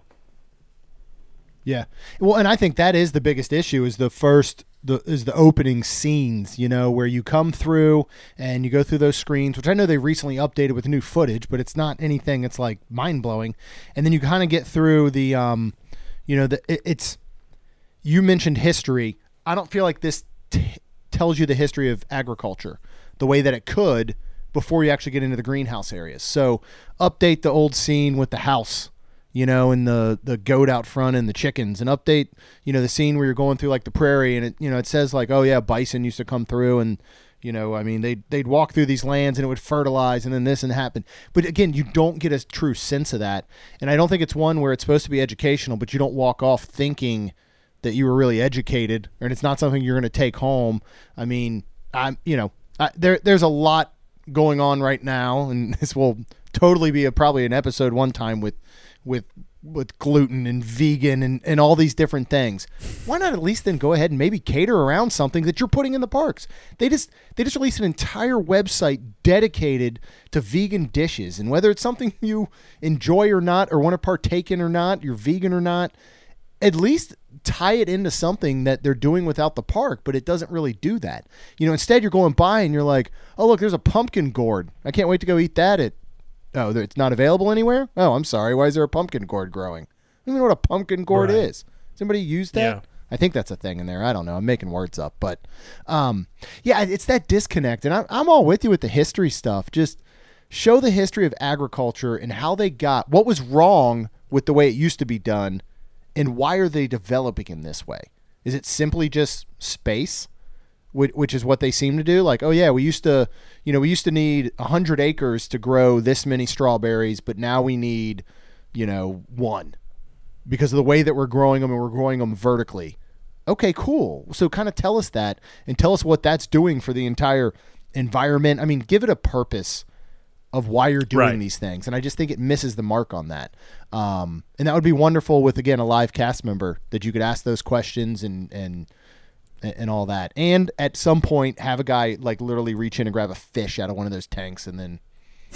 S4: Yeah. Well, and I think that is the biggest issue is the first the is the opening scenes, you know, where you come through and you go through those screens, which I know they recently updated with new footage, but it's not anything that's like mind-blowing. And then you kind of get through the um you know, the it, it's you mentioned history. I don't feel like this t- tells you the history of agriculture the way that it could before you actually get into the greenhouse areas. So, update the old scene with the house, you know, and the, the goat out front and the chickens, and update, you know, the scene where you're going through like the prairie and it, you know, it says like, oh yeah, bison used to come through and, you know, I mean, they'd, they'd walk through these lands and it would fertilize and then this and happen. But again, you don't get a true sense of that. And I don't think it's one where it's supposed to be educational, but you don't walk off thinking that you were really educated, and it's not something you're going to take home. I mean, I'm, you know, I, there, there's a lot going on right now, and this will totally be a, probably an episode one time with, with with gluten and vegan and, and all these different things. Why not at least then go ahead and maybe cater around something that you're putting in the parks? They just they just released an entire website dedicated to vegan dishes, and whether it's something you enjoy or not, or want to partake in or not, you're vegan or not, at least tie it into something that they're doing without the park, but it doesn't really do that. You know, instead you're going by and you're like, oh look, there's a pumpkin gourd. I can't wait to go eat that at Oh, it's not available anywhere? Oh, I'm sorry. Why is there a pumpkin gourd growing? I don't even know what a pumpkin gourd
S1: Right.
S4: is. Does anybody use that?
S1: Yeah.
S4: I think that's a thing in there. I don't know. I'm making words up. But, um, yeah, it's that disconnect. And I'm, I'm all with you with the history stuff. Just show the history of agriculture and how they got, what was wrong with the way it used to be done, and why are they developing in this way? Is it simply just space? Which is what they seem to do. Like, oh yeah, we used to, you know, we used to need a hundred acres to grow this many strawberries, but now we need, you know, one because of the way that we're growing them, and we're growing them vertically. Okay, cool. So kind of tell us that, and tell us what that's doing for the entire environment. I mean, give it a purpose of why you're doing
S1: Right.
S4: these things. And I just think it misses the mark on that. Um, and that would be wonderful with, again, a live cast member that you could ask those questions and, and, and all that. And at some point have a guy like literally reach in and grab a fish out of one of those tanks and then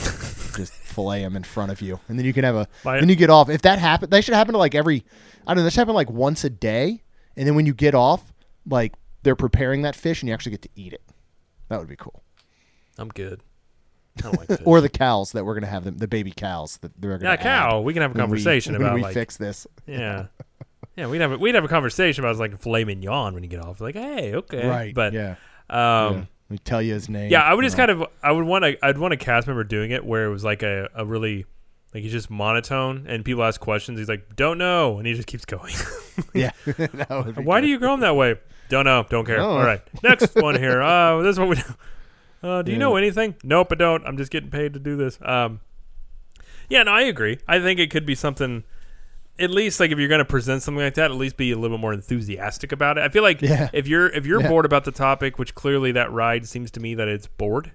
S4: just fillet him in front of you. And then you can have a,
S1: My-
S4: then you get off. If that happen, that should happen to like every, I don't know, that should happen like once a day. And then when you get off, like they're preparing that fish and you actually get to eat it. That would be cool.
S1: I'm good. I don't like fish.
S4: Or the cows that we're going to have them, the baby cows that they're going to
S1: yeah, cow. We can have a conversation
S4: when
S1: about
S4: we
S1: like
S4: fix this.
S1: yeah, yeah. We'd have a, we'd have a conversation about like filet mignon when you get off. Like, hey, okay,
S4: Right.
S1: But
S4: yeah.
S1: um,
S4: yeah. We tell you his name.
S1: yeah, I would just
S4: you know.
S1: kind of I would want a I'd want a cast member doing it where it was like a, a really like he's just monotone and people ask questions. He's like, don't know, and he just keeps going.
S4: Yeah. That would be
S1: Why
S4: good.
S1: do you grow them that way? Don't know. Don't care.
S4: Oh.
S1: All right, next one here. Uh, this is what we do. Uh, do you
S4: Yeah.
S1: know anything? Nope, I don't. I'm just getting paid to do this. Um, yeah, no, I agree. I think it could be something. At least, like if you're going to present something like that, at least be a little bit more enthusiastic about it. I feel like
S4: Yeah.
S1: if you're if you're
S4: Yeah.
S1: bored about the topic, which clearly that ride seems to me that it's bored.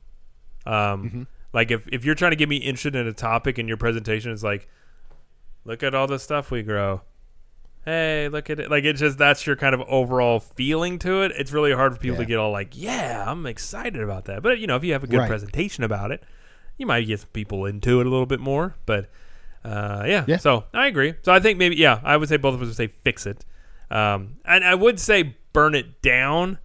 S1: Um,
S4: Mm-hmm.
S1: like if if you're trying to get me interested in a topic and your presentation is like, look at all the stuff we grow. Hey, look at it. Like, it's just, that's your kind of overall feeling to it. It's really hard for people
S4: Yeah.
S1: to get all like, yeah, I'm excited about that. But, you know, if you have a good
S4: Right.
S1: presentation about it, you might get some people into it a little bit more. But, uh, yeah.
S4: Yeah.
S1: So, I agree. So, I think maybe, yeah, I would say both of us would say fix it. Um, and I would say burn it down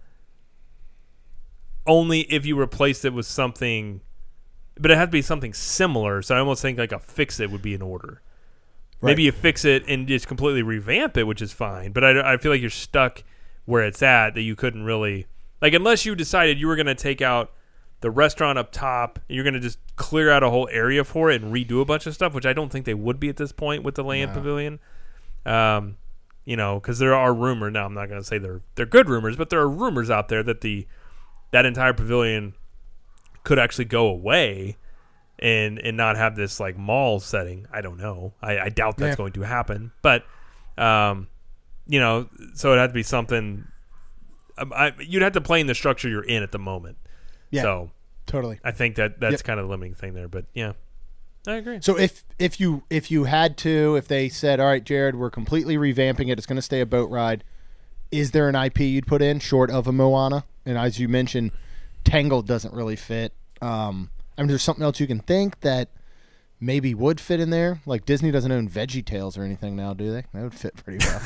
S1: only if you replaced it with something, but it has to be something similar. So, I almost think like a fix it would be in order. Maybe
S4: Right.
S1: you fix it and just completely revamp it, which is fine. But I, I feel like you're stuck where it's at that you couldn't really... Like, unless you decided you were going to take out the restaurant up top. You're going to just clear out a whole area for it and redo a bunch of stuff, which I don't think they would be at this point with the Land
S4: No.
S1: Pavilion. Um, you know, because there are rumors. Now, I'm not going to say they're they're good rumors, but there are rumors out there that the that entire pavilion could actually go away and and not have this like mall setting. I don't know. I, I doubt that's
S4: Yeah.
S1: going to happen. But um, you know, so it had to be something. Um, I, you'd have to play in the structure you're in at the moment.
S4: Yeah.
S1: So
S4: Totally.
S1: I think that that's
S4: Yep.
S1: kind of the limiting thing there. But yeah, I agree.
S4: So if if you if you had to, if they said, all right, Jared, we're completely revamping it, it's going to stay a boat ride, is there an I P you'd put in short of a Moana? And as you mentioned, Tangled doesn't really fit. Um, I mean, there's something else you can think that maybe would fit in there. Like Disney doesn't own VeggieTales or anything now, do they? That would fit pretty well.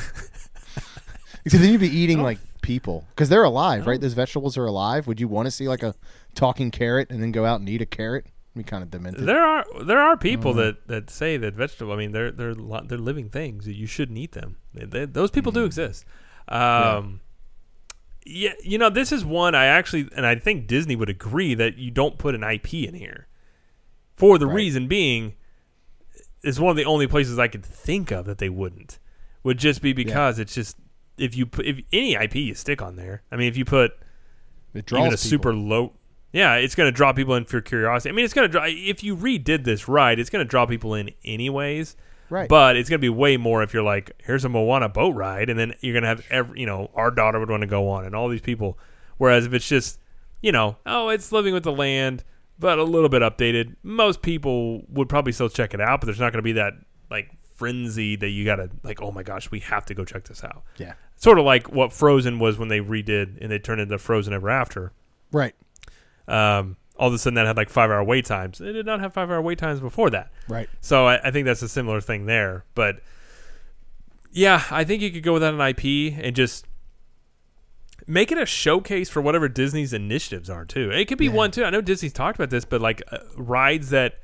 S4: Except then you'd be eating like people because they're alive, right? Those vegetables are alive. Would you want to see like a talking carrot and then go out and eat a carrot? Be kind of demented.
S1: There are there are people
S4: Mm-hmm.
S1: that, that say that vegetable. I mean, they're they're li- they're living things. You shouldn't eat them. They, they, those people do exist. Um, yeah. you know, this is one I actually, and I think Disney would agree that you don't put an I P in here, for the
S4: Right.
S1: reason being, it's one of the only places I could think of that they wouldn't. Would just be because it's just if you put if any I P you stick on there. I mean, if you put
S4: It draws
S1: even a
S4: people.
S1: super low. Yeah, it's going to draw people in for curiosity. I mean, it's going to draw. If you redid this right, it's going to draw people in anyways.
S4: Right.
S1: But it's going to be way more if you're like, here's a Moana boat ride, and then you're going to have every, you know, our daughter would want to go on, and all these people. Whereas if it's just, you know, oh, it's Living with the Land, but a little bit updated, most people would probably still check it out. But there's not going to be that like frenzy that you got to like, oh my gosh, we have to go check this out.
S4: Yeah.
S1: Sort of like what Frozen was when they redid and they turned into Frozen Ever After.
S4: Right.
S1: Um, all of a sudden that had like five hour wait times. It did not have five hour wait times before that.
S4: Right.
S1: So I, I think that's a similar thing there. But yeah, I think you could go without an I P and just make it a showcase for whatever Disney's initiatives are too. It could be
S4: Yeah.
S1: one too. I know Disney's talked about this, but like uh, rides that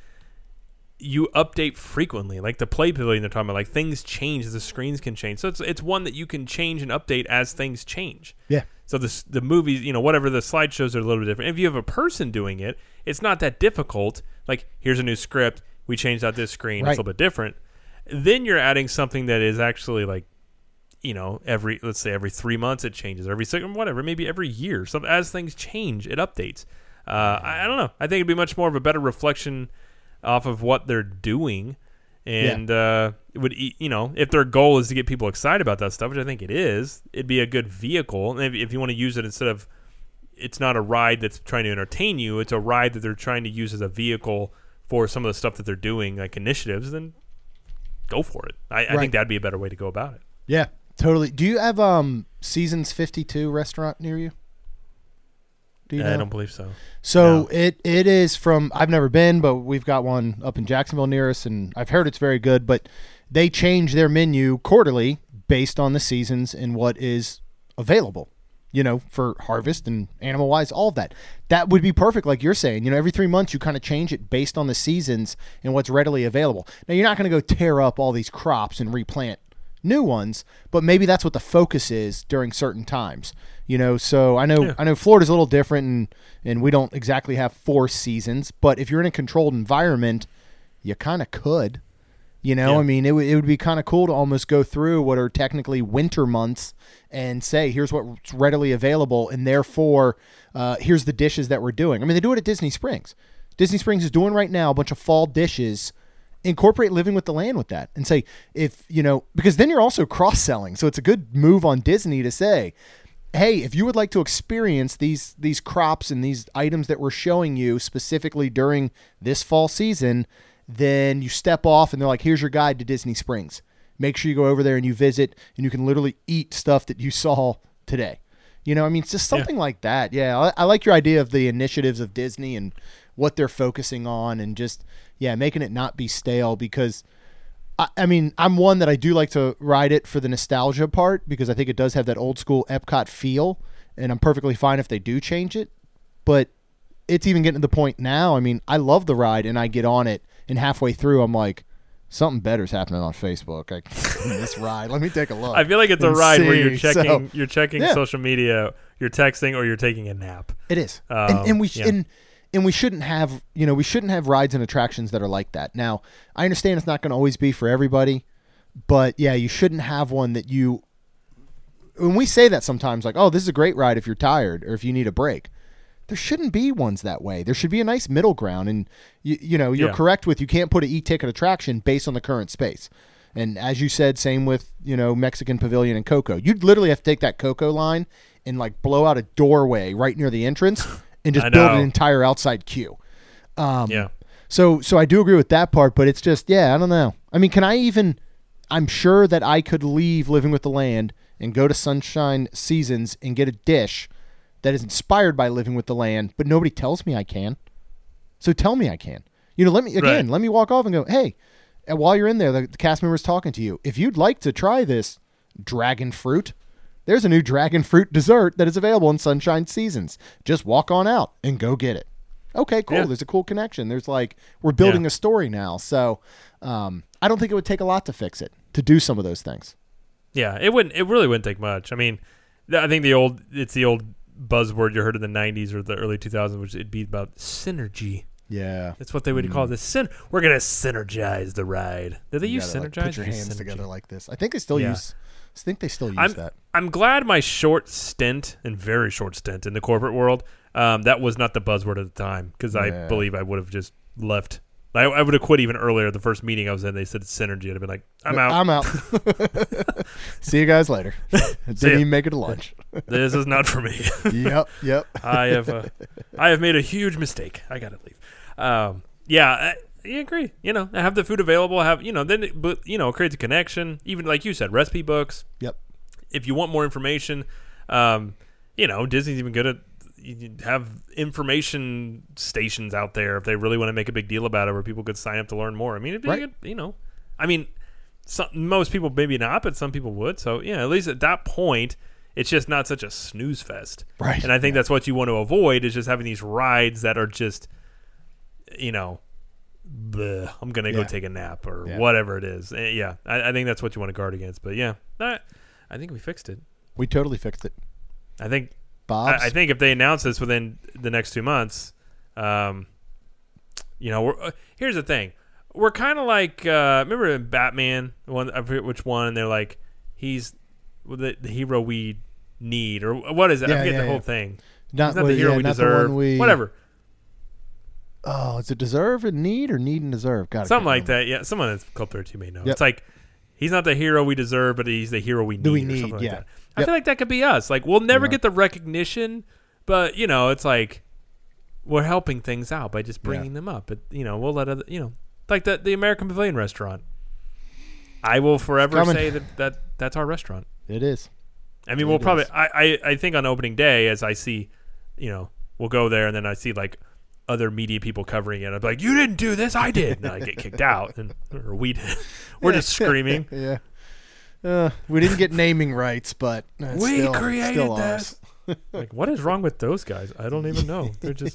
S1: you update frequently, like the Play Pavilion they're talking about, like things change, the screens can change. So it's it's one that you can change and update as things change.
S4: Yeah.
S1: So the the movies, you know, whatever the slideshows are a little bit different. If you have a person doing it, it's not that difficult. Like, here's a new script. We changed out this screen.
S4: Right.
S1: It's a little bit different. Then you're adding something that is actually like, you know, every let's say every three months it changes, every second, whatever, maybe every year. So as things change, it updates. Uh, I, I don't know. I think it'd be much more of a better reflection off of what they're doing. And uh, it would, e- you know, if their goal is to get people excited about that stuff, which I think it is, it'd be a good vehicle. And if, if you want to use it instead of, it's not a ride that's trying to entertain you, it's a ride that they're trying to use as a vehicle for some of the stuff that they're doing, like initiatives, then go for it. I, I
S4: Right.
S1: think that'd be a better way to go about it.
S4: Yeah. Totally. Do you have um Seasons fifty-two restaurant near you? Do you
S1: I
S4: know?
S1: don't believe so.
S4: So
S1: No.
S4: it it is from, I've never been, but we've got one up in Jacksonville near us, and I've heard it's very good. But they change their menu quarterly based on the seasons and what is available, you know, for harvest and animal wise, all of that. That would be perfect, like you're saying. You know, every three months you kind of change it based on the seasons and what's readily available. Now, you're not going to go tear up all these crops and replant new ones, but maybe that's what the focus is during certain times. You know, so I know
S1: Yeah.
S4: I know Florida's a little different, and and we don't exactly have four seasons, but if you're in a controlled environment, you kind of could. You know,
S1: Yeah.
S4: I mean, it would it would be kind of cool to almost go through what are technically winter months and say, here's what's readily available, and therefore, uh, here's the dishes that we're doing. I mean, they do it at Disney Springs. Disney Springs is doing right now a bunch of fall dishes. Incorporate Living with the Land with that, and say, if you know, because then you're also cross selling. So it's a good move on Disney to say, hey, if you would like to experience these these crops and these items that we're showing you specifically during this fall season, then you step off and they're like, here's your guide to Disney Springs. Make sure you go over there and you visit, and you can literally eat stuff that you saw today. You know, I mean, it's just something like that. Yeah, I, I like your idea of the initiatives of Disney and what they're focusing on, and just, yeah, making it not be stale, because I, I mean, I'm one that I do like to ride it for the nostalgia part, because I think it does have that old school Epcot feel, and I'm perfectly fine if they do change it. But it's even getting to the point now, I mean, I love the ride and I get on it, and halfway through I'm like, something better's happening on Facebook. I, this ride, let me take a look.
S1: I feel like it's a
S4: and
S1: ride where
S4: see.
S1: you're checking,
S4: So,
S1: you're checking
S4: yeah.
S1: social media, you're texting, or you're taking a nap.
S4: It is,
S1: Um,
S4: and, and we sh-
S1: yeah.
S4: and and we shouldn't have, you know, we shouldn't have rides and attractions that are like that. Now, I understand it's not going to always be for everybody, but yeah, you shouldn't have one that you, when we say that sometimes, like, oh, this is a great ride if you're tired or if you need a break. There shouldn't be ones that way. There should be a nice middle ground. And, you, you know, you're
S1: Yeah.
S4: correct with you can't put an e-ticket attraction based on the current space. And as you said, same with, you know, Mexican Pavilion and Coco. You'd literally have to take that Coco line and, like, blow out a doorway right near the entrance and just
S1: I
S4: build an
S1: know.
S4: entire outside queue. Um,
S1: Yeah.
S4: So, so I do agree with that part, but it's just, yeah, I don't know. I mean, can I even, I'm sure that I could leave Living with the Land and go to Sunshine Seasons and get a dish that is inspired by Living with the Land, but nobody tells me I can. So tell me I can. You know, let me, again,
S1: Right.
S4: let me walk off and go, hey, and while you're in there, the, the cast member's talking to you. If you'd like to try this dragon fruit, there's a new dragon fruit dessert that is available in Sunshine Seasons. Just walk on out and go get it. Okay, cool.
S1: Yeah.
S4: There's a cool connection. There's like, we're building
S1: Yeah.
S4: a story now. So um, I don't think it would take a lot to fix it, to do some of those things.
S1: Yeah, it wouldn't. It really wouldn't take much. I mean, th- I think the old it's the old buzzword you heard in the nineties or the early two thousands, which it'd be about synergy.
S4: Yeah.
S1: That's what they would call this. Syn- we're gonna synergize the ride. Did they
S4: You
S1: use
S4: gotta,
S1: synergize?
S4: like, put your
S1: or
S4: hands
S1: synergy?
S4: together like this. I think they still
S1: Yeah.
S4: use. I think they still use
S1: I'm,
S4: that.
S1: I'm glad my short stint and very short stint in the corporate world, um, that was not the buzzword at the time because I
S4: Yeah.
S1: believe I would have just left. I, I would have quit even earlier. The first meeting I was in, they said synergy. I'd have been like, I'm out.
S4: I'm out. See you guys later. Didn't
S1: ya.
S4: even make it to lunch.
S1: This is not for me.
S4: Yep. Yep.
S1: I have uh, I have made a huge mistake. I gotta leave. Um, yeah, I, I agree. You know, have the food available. Have you know, then it, but you know, create a connection. Even like you said, recipe books.
S4: Yep.
S1: If you want more information, um, you know, Disney's even good at you have information stations out there if they really want to make a big deal about it, where people could sign up to learn more. I mean, it'd be
S4: Right.
S1: good, you know, I mean, some, most people maybe not, but some people would. So yeah, at least at that point, it's just not such a snooze fest.
S4: Right.
S1: And I think that's what you want to avoid is just having these rides that are just, you know, bleh, I'm gonna go
S4: Yeah.
S1: take a nap or
S4: Yeah.
S1: whatever it is. Eh, Yeah, I, I think that's what you want to guard against. But yeah, I, I think we fixed it.
S4: We totally fixed it.
S1: I think
S4: Bob's.
S1: I, I think if they announce this within the next two months, um, you know, we're, uh, here's the thing: we're kind of like uh, remember in Batman, one I forget which one, and they're like, he's the, the hero we need, or what is it?
S4: Yeah,
S1: I forget
S4: yeah,
S1: the whole
S4: yeah.
S1: thing.
S4: not,
S1: He's not
S4: well,
S1: the hero
S4: yeah,
S1: we
S4: not the
S1: deserve.
S4: one we-
S1: Whatever,
S4: Oh, is it deserve and need or need and deserve? God, I
S1: something
S4: can't
S1: like
S4: remember.
S1: that. Yeah, someone that's Club thirty-two may know.
S4: Yep.
S1: It's like he's not the hero we deserve, but he's the hero we need.
S4: Do we
S1: or
S4: need,
S1: something like
S4: yeah.
S1: that. I
S4: Yep.
S1: feel like that could be us. Like we'll never
S4: Yeah.
S1: get the recognition, but you know, it's like we're helping things out by just bringing
S4: Yeah.
S1: them up. But you know, we'll let other, you know, like the the American Pavilion restaurant. I will forever
S4: coming.
S1: say that, that that's our restaurant.
S4: It is.
S1: I mean,
S4: It
S1: we'll probably.
S4: is.
S1: I, I I think on opening day, as I see, you know, we'll go there and then I see like other media people covering it. I'm like, you didn't do this, I did. And I get kicked out, and or we did. We're just screaming.
S4: Yeah. Uh, we didn't get naming rights, but it's
S1: We
S4: still,
S1: created
S4: still
S1: this.
S4: ours.
S1: Like, what is wrong with those guys? I don't even know. They're just.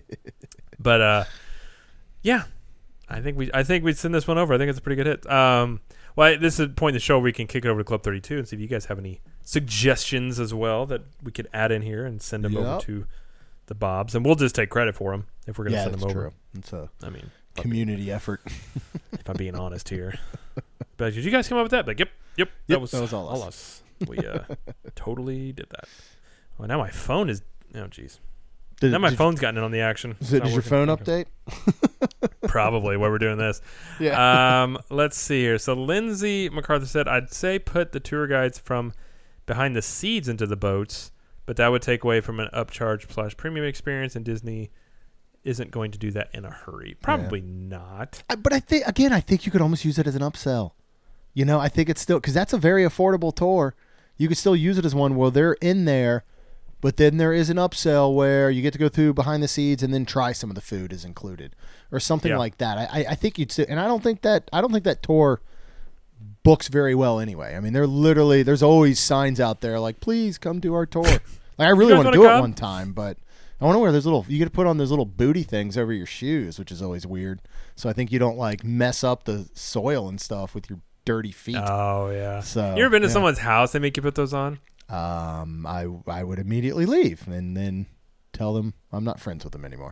S1: But uh, yeah, I think we I think we'd send this one over. I think it's a pretty good hit. Um, well, this is a point in the show where we can kick it over to Club thirty-two and see if you guys have any suggestions as well that we could add in here and send them over
S4: Yep.
S1: to the Bobs, and we'll just take credit for them if we're gonna
S4: Yeah,
S1: send
S4: that's
S1: them over.
S4: true. It's a
S1: I mean,
S4: community effort.
S1: if I'm being honest here. But did you guys come up with that? Like, yep, yep, that
S4: Yep,
S1: was,
S4: that was all us.
S1: us. We uh, totally did that. Well, now my phone is. Oh, jeez.
S4: Did,
S1: Now my
S4: did,
S1: phone's gotten in on the action.
S4: Is, it,
S1: It's
S4: is
S1: not
S4: your phone
S1: working.
S4: update?
S1: Probably while we're doing this.
S4: Yeah.
S1: Um, let's see here. So Lindsay MacArthur said, I'd say put the tour guides from behind the seats into the boats, but that would take away from an upcharge slash premium experience, and Disney isn't going to do that in a hurry. Probably not.
S4: I, but I think again, I think you could almost use it as an upsell. You know, I think it's still because that's a very affordable tour. You could still use it as one where they're in there, but then there is an upsell where you get to go through behind the scenes and then try some of the food is included or something
S1: Yeah.
S4: like that. I, I, I think you'd still, and I don't think that I don't think that tour books very well anyway. I mean, they're literally there's always signs out there like, please come to our tour. Like I really
S1: guys
S4: want to
S1: wanna
S4: do it
S1: come?
S4: one time, but I want to wear those little. You get to put on those little booty things over your shoes, which is always weird. So I think you don't like mess up the soil and stuff with your dirty feet.
S1: Oh, yeah.
S4: So,
S1: you ever been to
S4: yeah.
S1: someone's house? They make you put those on?
S4: Um, I I would immediately leave and then tell them I'm not friends with them anymore.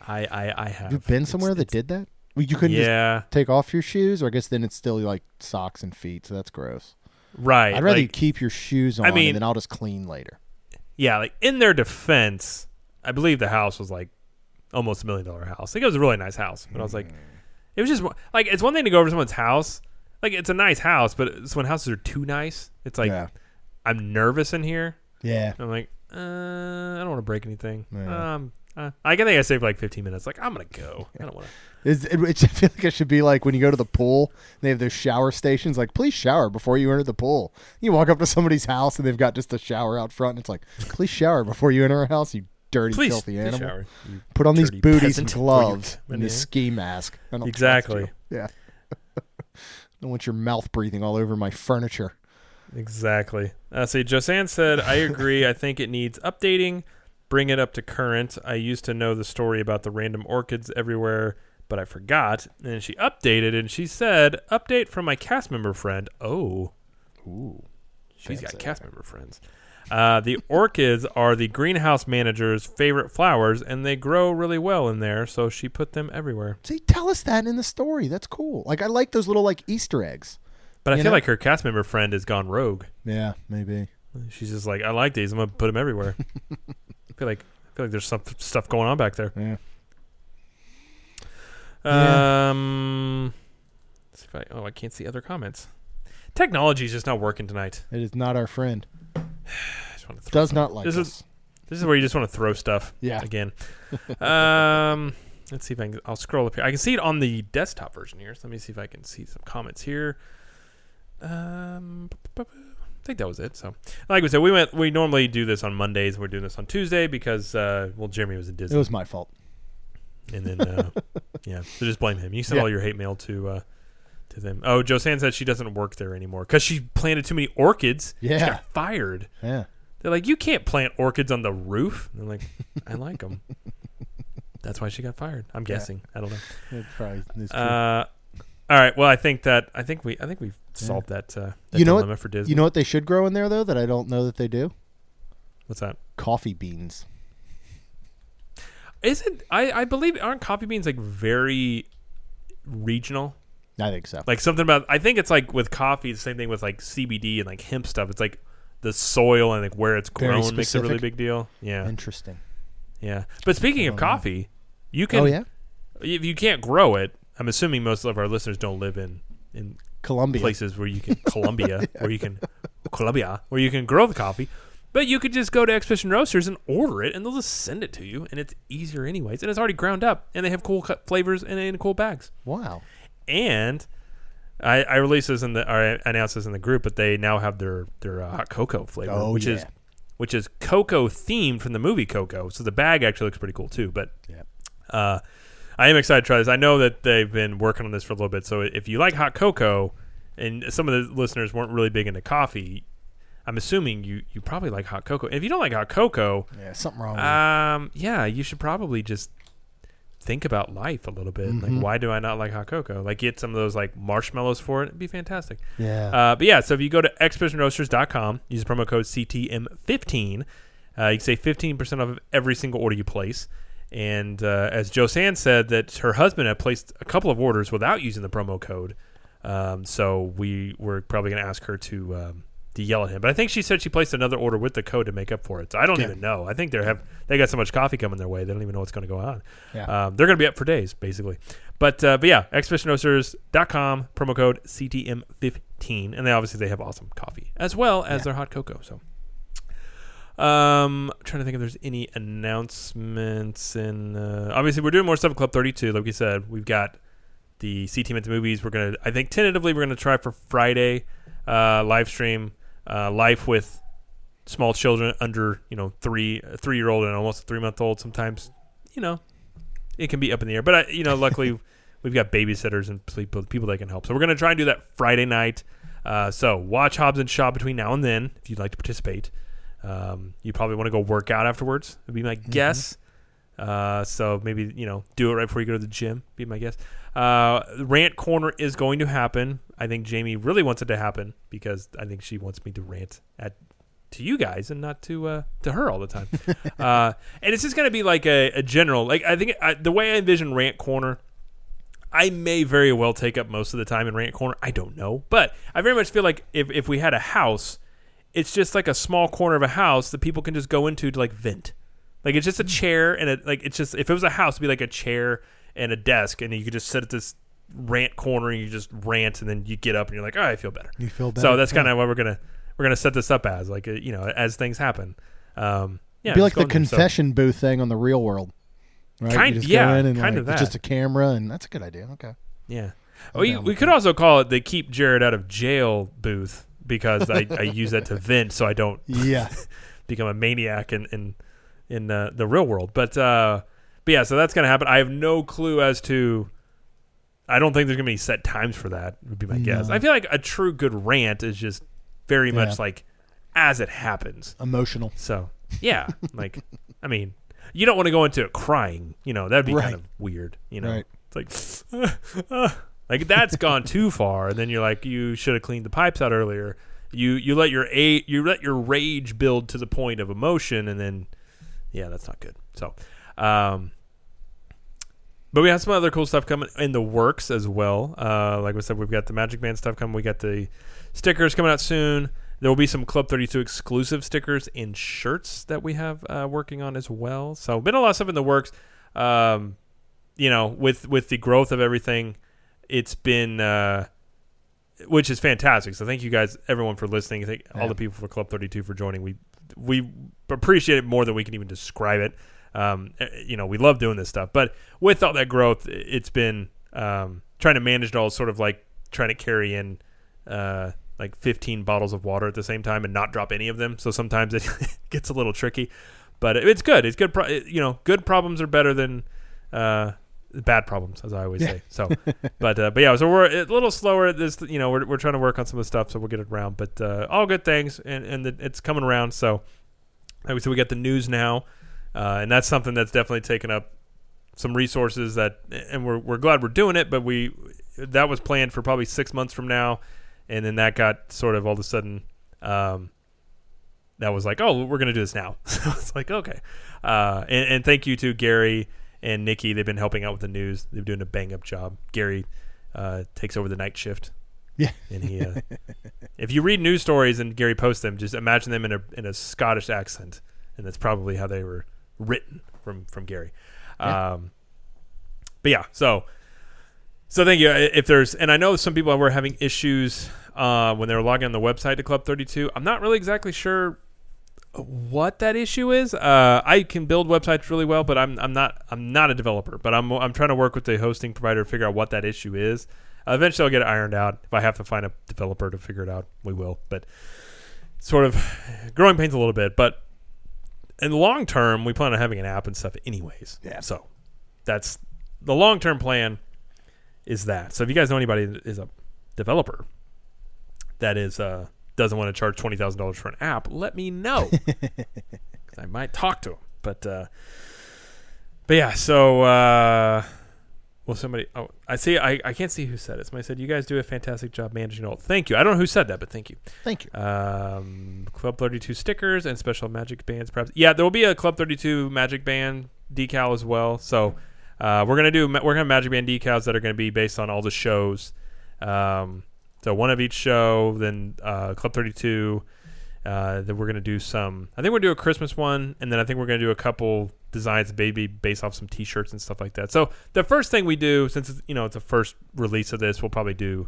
S1: I, I, I have.
S4: You've been somewhere
S1: It's-
S4: that did that? Well, you couldn't
S1: Yeah.
S4: just take off your shoes, or I guess then it's still like socks and feet, so that's gross.
S1: Right.
S4: I'd rather you
S1: like,
S4: keep your shoes on,
S1: I mean-
S4: and then I'll just clean later.
S1: yeah, like in their defense, I believe the house was like almost a million dollar house. Like it was a really nice house, but I was like, it was just like it's one thing to go over to someone's house. Like it's a nice house, but it's when houses are too nice. It's like
S4: yeah,
S1: I'm nervous in here.
S4: yeah.
S1: I'm like, uh, I don't want to break anything.
S4: Yeah.
S1: Um, uh, I think I saved like fifteen minutes. Like I'm gonna go. I don't want to.
S4: Is it, it, I feel like it should be like when you go to the pool, they have those shower stations. Like, please shower before you enter the pool. You walk up to somebody's house and they've got just a shower out front, and it's like, please shower before you enter our house. You dirty,
S1: Please,
S4: filthy
S1: please
S4: animal.
S1: shower. You
S4: Put on these
S1: dirty
S4: booties and
S1: peasant.
S4: gloves
S1: Or you-
S4: and this ski mask. I don't trust
S1: Exactly.
S4: you. Yeah. I don't want your mouth breathing all over my furniture.
S1: Exactly. Uh, see, Josanne said, I agree. I think it needs updating. Bring it up to current. I used to know the story about the random orchids everywhere, but I forgot. And she updated, and she said, update from my cast member friend. Oh.
S4: Ooh.
S1: She's got
S4: Fancy.
S1: cast member friends. Uh, the orchids are the greenhouse manager's favorite flowers, and they grow really well in there, so she put them everywhere.
S4: See, tell us that in the story. That's cool. Like, I like those little, like, Easter eggs.
S1: But I
S4: You
S1: feel
S4: know?
S1: like her cast member friend has gone rogue.
S4: Yeah, maybe.
S1: She's just like, I like these. I'm gonna put them everywhere. I feel like I feel like there's some stuff going on back there.
S4: Yeah.
S1: Um, let's see if I, oh, I can't see other comments. Technology is just not working tonight.
S4: It is not our friend.
S1: I just want to throw
S4: Does not like
S1: This
S4: us.
S1: is- This is where you just want to throw stuff.
S4: Yeah.
S1: Again. um, let's see if I can. I'll scroll up here. I can see it on the desktop version here. So let me see if I can see some comments here. Um, I think that was it. So, like we said, we went. We normally do this on Mondays. We're doing this on Tuesday because, uh, well, Jeremy was in
S4: It
S1: Disney,
S4: was my fault.
S1: and then uh, yeah, so just blame him. You send
S4: Yeah.
S1: all your hate mail to uh, to them. Oh, Josanne said she doesn't work there anymore because she planted too many orchids. She
S4: Yeah.
S1: got fired.
S4: Yeah.
S1: They're like, you can't plant orchids on the roof. And they're like, I like them. That's why she got fired. I'm guessing. I don't know.
S4: It probably is true.
S1: Uh, all right. Well, I think that I think we I think we've solved that. Uh, that
S4: You know what-
S1: dilemma for Disney.
S4: You know what they should grow in there, though, that I don't know that they do?
S1: What's that?
S4: Coffee beans.
S1: Isn't I I believe aren't coffee beans like very regional?
S4: I think so.
S1: Like something about I think it's like with coffee, the same thing with like C B D and like hemp stuff. It's like the soil and like where it's
S4: Very
S1: grown makes a really
S4: specific.
S1: big deal. Yeah,
S4: Interesting.
S1: yeah. But speaking of
S4: don't know.
S1: coffee, you can
S4: Oh, yeah?
S1: if you can't grow it. I'm assuming most of our listeners don't live in in
S4: Colombia.
S1: places where you can Colombia, where you can Colombia, where you can grow the coffee. But you could just go to Expedition Roasters and order it, and they'll just send it to you, and it's easier anyways. And it's already ground up, and they have cool cut flavors and in cool bags.
S4: Wow.
S1: And I, I released this in the, or I announced this in the group, but they now have their their uh, hot cocoa flavor,
S4: Oh,
S1: which
S4: yeah.
S1: is which is cocoa themed from the movie Coco. So the bag actually looks pretty cool too. But
S4: Yeah.
S1: uh, I am excited to try this. I know that they've been working on this for a little bit. So if you like hot cocoa, and some of the listeners weren't really big into coffee, I'm assuming you, you probably like hot cocoa. If you don't like hot cocoa,
S4: Yeah, something wrong with
S1: um, yeah, you should probably just think about life a little bit.
S4: Mhm.
S1: Like, why do I not like hot cocoa? Like, get some of those like marshmallows for it. It'd be fantastic.
S4: it. Yeah.
S1: Uh, but yeah, so if you go to expedition roasters dot com, use the promo code C T M fifteen, uh, you can save fifteen percent off of every single order you place. And uh, as Josanne said, that her husband had placed a couple of orders without using the promo code. Um, so we were probably going to ask her to um, to yell at him. But I think she said she placed another order with the code to make up for it. So I don't
S4: Yeah.
S1: even know. I think they have they got so much coffee coming their way, they don't even know what's going to go on.
S4: Yeah.
S1: Um, they're going to be up for days, basically. But uh, but yeah, expedition roasters dot com, promo code C T M fifteen. And they obviously they have awesome coffee as well as
S4: Yeah.
S1: their hot cocoa. So um, I'm trying to think if there's any announcements. And uh, obviously we're doing more stuff at Club thirty-two. Like we said, we've got the C T M at the movies. We're going to, I think tentatively we're going to try for Friday uh, live stream uh, life with small children under, you know, three, a three-year-old and almost a three-month-old. Sometimes, you know, it can be up in the air. But, I, you know, luckily we've got babysitters and people, people that can help. So we're going to try and do that Friday night. Uh, so watch Hobbs and Shaw between now and then if you'd like to participate. Um, you probably want to go work out afterwards, would be my guess. Uh, so maybe, you know, do it right before you go to the gym, be my guess. Uh, rant corner is going to happen. I think Jamie really wants it to happen because I think she wants me to rant at to you guys and not to uh, to her all the time. uh, and it's just going to be like a, a general, like I think I, the way I envision Rant Corner, I may very well take up most of the time in Rant Corner. I don't know. But I very much feel like if, if we had a house, it's just like a small corner of a house that people can just go into to like vent. Like it's just a chair and a, like it's just, if it was a house, it'd be like a chair and a desk and you could just sit at this rant corner and you just rant and then you get up and you're like, oh, I feel better.
S4: You feel better.
S1: So that's kind of what we're going to, we're going to set this up as like, a, you know, as things happen. Um, yeah,
S4: It'd be like the
S1: going there.
S4: confession so, booth thing on The Real World. Right?
S1: Kind,
S4: you just
S1: yeah,
S4: go in and
S1: kind
S4: like,
S1: of that.
S4: It's just a camera, and that's a good idea. Okay.
S1: Yeah.
S4: I'm
S1: We,
S4: down
S1: we
S4: with
S1: could
S4: that.
S1: also call it the Keep Jared Out of Jail booth because I, I use that to vent so I don't
S4: Yeah.
S1: become a maniac in in, in uh, the real world. But, uh, but yeah, so that's going to happen. I have no clue as to – I don't think there's going to be set times for that would be my
S4: No.
S1: guess. I feel like a true good rant is just very
S4: Yeah.
S1: much like as it happens.
S4: Emotional.
S1: So, yeah. like, I mean – you don't want to go into it crying, you know, that'd be
S4: Right.
S1: kind of weird, you know.
S4: Right.
S1: It's like, uh, like that's gone too far. And then you're like, you should have cleaned the pipes out earlier. You you let your a you let your rage build to the point of emotion, and then, yeah, that's not good. So, um, but we have some other cool stuff coming in the works as well. Uh, like I said, we've got the Magic Band stuff coming. We got the stickers coming out soon. There will be some Club thirty-two exclusive stickers and shirts that we have uh, working on as well. So, been a lot of stuff in the works. Um, you know, with with the growth of everything, it's been, uh, which is fantastic. So, thank you guys, everyone, for listening. Thank
S4: Yeah.
S1: all the people for Club thirty-two for joining. We we appreciate it more than we can even describe it. Um, you know, we love doing this stuff. But with all that growth, it's been um, trying to manage it all, sort of like trying to carry in. Uh, like fifteen bottles of water at the same time and not drop any of them. So sometimes it gets a little tricky, but it's good. It's good. Pro- you know, good problems are better than uh, bad problems, as I always
S4: Yeah.
S1: say. So, but uh, but yeah, so we're a little slower at this. You know, we're we're trying to work on some of the stuff, so we'll get it around. But uh, all good things, and and the, it's coming around. So, like we said, we got the news now, uh, and that's something that's definitely taken up some resources. That, and we're we're glad we're doing it. But we that was planned for probably six months from now. And then that got sort of all of a sudden, um, that was like, oh, we're going to do this now. So it's like, okay. Uh, and, and thank you to Gary and Nikki. They've been helping out with the news. They've been doing a bang-up job. Gary uh, takes over the night shift.
S4: Yeah.
S1: And he, uh, if you read news stories and Gary posts them, just imagine them in a in a Scottish accent. And that's probably how they were written from, from Gary.
S4: Yeah.
S1: Um, but yeah, so... So thank you. If there's, and I know some people were having issues uh, when they were logging on the website to Club thirty-two. I'm not really exactly sure what that issue is. Uh, I can build websites really well, but I'm I'm not I'm not a developer. But I'm I'm trying to work with the hosting provider to figure out what that issue is. Uh, eventually, I'll get it ironed out. If I have to find a developer to figure it out, we will. But sort of growing pains a little bit. But in the long term, we plan on having an app and stuff, anyways.
S4: Yeah.
S1: So that's the long term plan. Is that so? If you guys know anybody that is a developer that is uh, doesn't want to charge twenty thousand dollars for an app, let me know. 'Cause I might talk to them. But uh, but yeah, so uh, well, somebody. Oh, I see. I, I can't see who said it. Somebody said you guys do a fantastic job managing all. Thank you. I don't know who said that, but thank you.
S4: Thank you.
S1: Um, Club thirty-two stickers and special Magic Bands, perhaps. Yeah, there will be a Club thirty-two Magic Band decal as well. So. Uh, we're gonna do we're gonna have Magic Band decals that are gonna be based on all the shows. Um, so one of each show, then uh, Club thirty-two. Uh, then we're gonna do some. I think we're gonna do a Christmas one, and then I think we're gonna do a couple designs, maybe based off some T-shirts and stuff like that. So the first thing we do, since it's, you know it's the first release of this, we'll probably do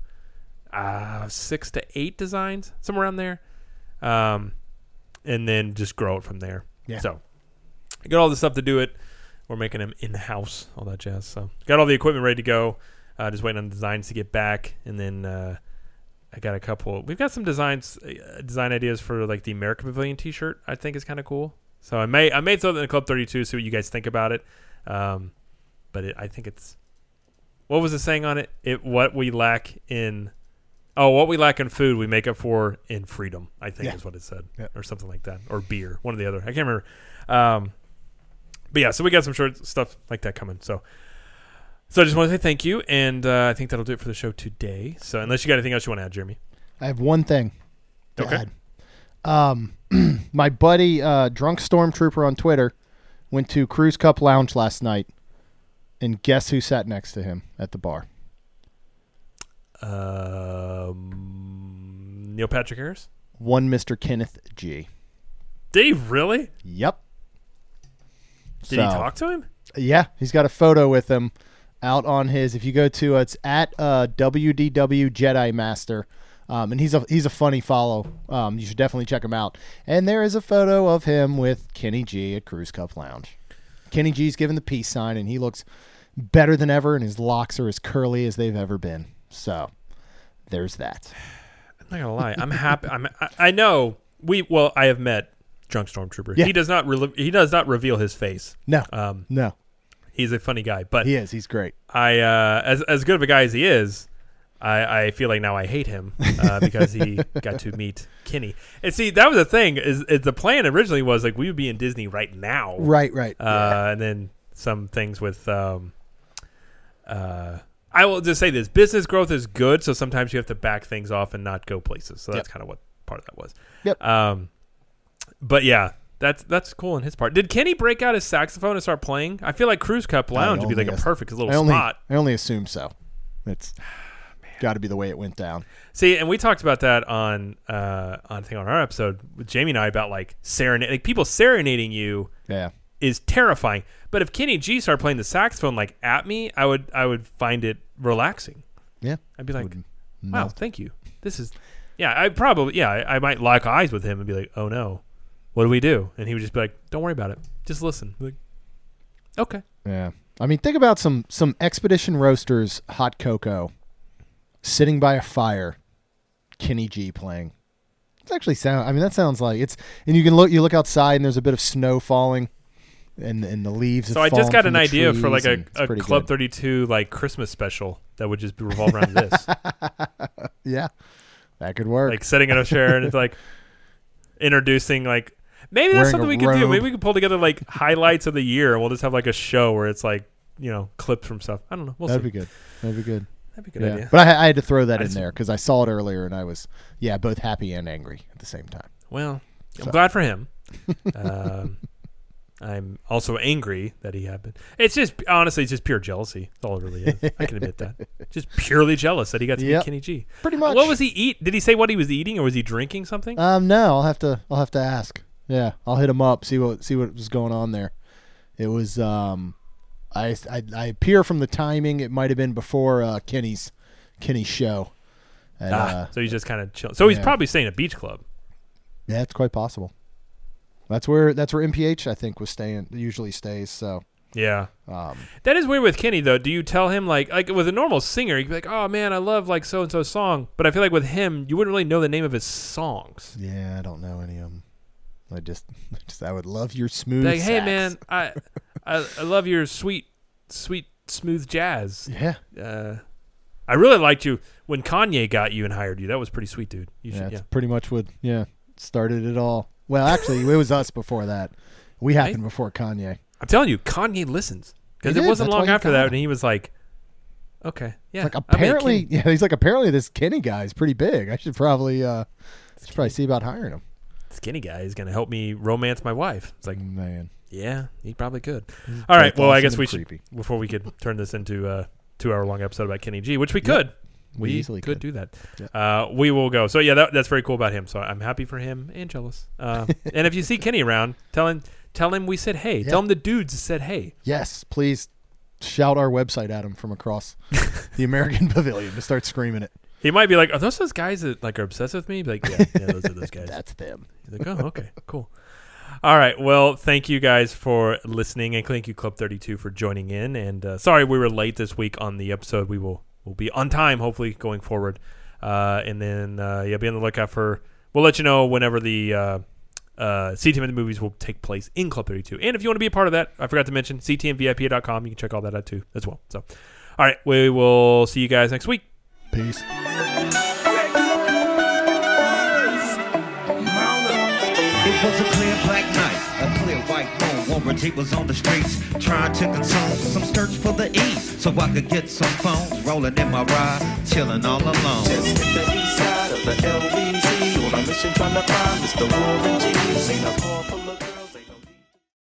S1: uh, six to eight designs, somewhere around there, um, and then just grow it from there.
S4: Yeah.
S1: So I got all the stuff to do it. We're making them in-house, all that jazz. So got all the equipment ready to go. Uh, just waiting on the designs to get back. And then uh, I got a couple. We've got some designs, uh, design ideas for like the American Pavilion T-shirt. I think is kind of cool. So I may I may throw that in the Club thirty-two, see what you guys think about it. Um, but it, I think it's, what was the saying on it? It what we lack in, oh, what we lack in food, we make up for in freedom. I think
S4: Yeah.
S1: is what it said,
S4: Yeah.
S1: or something like that, or beer, one or the other. I can't remember. Um, But yeah, so we got some short stuff like that coming. So, so I just want to say thank you, and uh, I think that'll do it for the show today. So, unless you got anything else you want to add, Jeremy.
S4: I have one thing to
S1: Okay.
S4: add. Um, my buddy, uh, Drunk Stormtrooper on Twitter, went to Cruise Cup Lounge last night, and guess who sat next to him at the bar?
S1: Um, Neil Patrick Harris?
S4: One Mister Kenneth G.
S1: Did he really?
S4: Yep.
S1: Did he talk to him?
S4: Yeah, he's got a photo with him out on his. If you go to uh, it's at uh, W D W Jedi Master, um, and he's a he's a funny follow. Um, you should definitely check him out. And there is a photo of him with Kenny G at Cruise Cup Lounge. Kenny G's giving the peace sign, and he looks better than ever, and his locks are as curly as they've ever been. So there's that.
S1: I'm not gonna lie. I'm happy. I'm. I, I know we. Well, I have met Drunk Stormtrooper.
S4: Yeah.
S1: He does not. Re- he does not reveal his face.
S4: No,
S1: Um,
S4: no,
S1: he's a funny guy, but
S4: he is. He's great.
S1: I, uh, as as good of a guy as he is, I, I feel like now I hate him uh, because he got to meet Kenny. And see, that was the thing. Is, is the plan originally was like we would be in Disney right now,
S4: Right, right.
S1: Uh,
S4: yeah.
S1: And then some things with. Um, uh, I will just say this: business growth is good, so sometimes you have to back things off and not go places. So that's
S4: Yep.
S1: kind of what part of that was.
S4: Yep.
S1: Um, but yeah, that's that's cool on his part. Did Kenny break out his saxophone and start playing? I feel like Cruise Cup Lounge would be like
S4: only
S1: a
S4: as-
S1: perfect little
S4: I only,
S1: spot.
S4: I only assume so. It's got to be the way it went down.
S1: See, and we talked about that on uh, on I think on our episode with Jamie and I about like serenade, like people serenading you
S4: Yeah.
S1: is terrifying. But if Kenny G started playing the saxophone like at me, I would I would find it relaxing.
S4: Yeah.
S1: I'd be like,
S4: Would
S1: wow,
S4: melt.
S1: thank you. This is, yeah, I probably, yeah, I, I might lock eyes with him and be like, oh no, what do we do? And he would just be like, don't worry about it, just listen. Like, okay.
S4: Yeah. I mean, think about some some Expedition Roasters hot cocoa sitting by a fire, Kenny G playing. It's actually sound. I mean, that sounds like it's. And you can look. You look outside, and there's a bit of snow falling, and and the leaves.
S1: So
S4: have
S1: I just
S4: fallen
S1: got
S4: from
S1: an
S4: the
S1: idea for
S4: trees,
S1: like a,
S4: and it's
S1: a
S4: pretty
S1: Club
S4: good.
S1: thirty-two like Christmas special that would just revolve around this,
S4: Yeah, that could work.
S1: like sitting in a chair and it's like introducing like maybe that's
S4: Wearing
S1: something
S4: a
S1: we could do.
S4: robe.
S1: Maybe we could pull together like highlights of the year and we'll just have like a show where it's like you know clips from stuff. I don't know. We'll
S4: That'd
S1: see.
S4: be good. That'd be good.
S1: That'd be a good
S4: Yeah.
S1: idea.
S4: But I, I had to throw that
S1: I
S4: in
S1: just-
S4: there because I saw it earlier, and I was yeah both happy and angry at the same time.
S1: Well, I'm
S4: So.
S1: glad for him. um, I'm also angry that he happened. It's just honestly, it's just pure jealousy. That's all it really is. I can admit that. Just purely jealous that he got to
S4: Yep.
S1: meet Kenny G.
S4: Pretty much.
S1: What was he eat? Did he say what he was eating, or was he drinking something?
S4: Um, no, I'll have to. I'll have to ask. Yeah, I'll hit him up. See what see what was going on there. It was. Um, I I, I appear from the timing. It might have been before uh, Kenny's Kenny's show. And,
S1: ah,
S4: uh,
S1: so he's just kind of chill. So he's
S4: yeah.
S1: probably staying at Beach Club.
S4: yeah, it's quite possible. That's where that's where M P H I think was staying. Usually stays. So.
S1: Yeah,
S4: Um,
S1: that is weird with Kenny though. Do you tell him like like with a normal singer, you'd be like, oh man, I love like so and so song, but I feel like with him, you wouldn't really know the name of his songs.
S4: yeah, I don't know any of them. I just, I just I would love your smooth.
S1: Like, hey
S4: sax.
S1: man, I, I I love your sweet, sweet, smooth jazz.
S4: Yeah,
S1: Uh, I really liked you when Kanye got you and hired you. That was pretty sweet, dude. You
S4: yeah,
S1: should,
S4: it's
S1: yeah.
S4: pretty much what yeah started it all. Well, actually, it was us before that. We
S1: Right?
S4: happened before Kanye.
S1: I'm telling you, Kanye listens because
S4: He
S1: it
S4: did.
S1: wasn't
S4: That's
S1: long
S4: why he
S1: after
S4: got
S1: that,
S4: him.
S1: and he was like, okay, yeah.
S4: Like
S1: I mean,
S4: apparently,
S1: Kenny-
S4: yeah, he's like apparently this Kenny guy is pretty big. I should probably uh, should probably see about hiring him.
S1: skinny guy is gonna help me romance my wife. It's like,
S4: Man,
S1: yeah, he probably could. All right,
S4: both
S1: well, I
S4: awesome
S1: guess
S4: and
S1: we should
S4: creepy.
S1: before we could turn this into a two-hour-long episode about Kenny G, which we could.
S4: we
S1: We
S4: easily
S1: could
S4: could.
S1: do that.
S4: Yep.
S1: Uh, we will go. So yeah, that, that's very cool about him. So I'm happy for him and jealous. Uh, and if you see Kenny around, tell him tell him we said hey.
S4: Yeah.
S1: Tell him the dudes said hey.
S4: Yes, please shout our website at him from across the American Pavilion to start screaming it.
S1: He might be like, are those those guys that like are obsessed with me? Be like, yeah, yeah, those are those guys.
S4: That's them.
S1: He's like, oh, okay, cool. All right. Well, thank you guys for listening, and thank you Club thirty-two for joining in. And uh, sorry we were late this week on the episode. We will will be on time, hopefully, going forward. Uh, and then uh, yeah, be on the lookout for. We'll let you know whenever the uh, uh, C T M movies will take place in Club thirty-two. And if you want to be a part of that, I forgot to mention C T M V I P dot com. You can check all that out too as well. So, all right, we will see you guys next week.
S4: Peace.
S2: It was a clear black night, a clear white moon. Warranty was on the streets, trying to consume some skirts for the E, so I could get some phones. Rolling in my ride, chilling all alone.
S3: Just hit the east side of the L B C on a mission trying to find Mister Warren G. Ain't a corporal.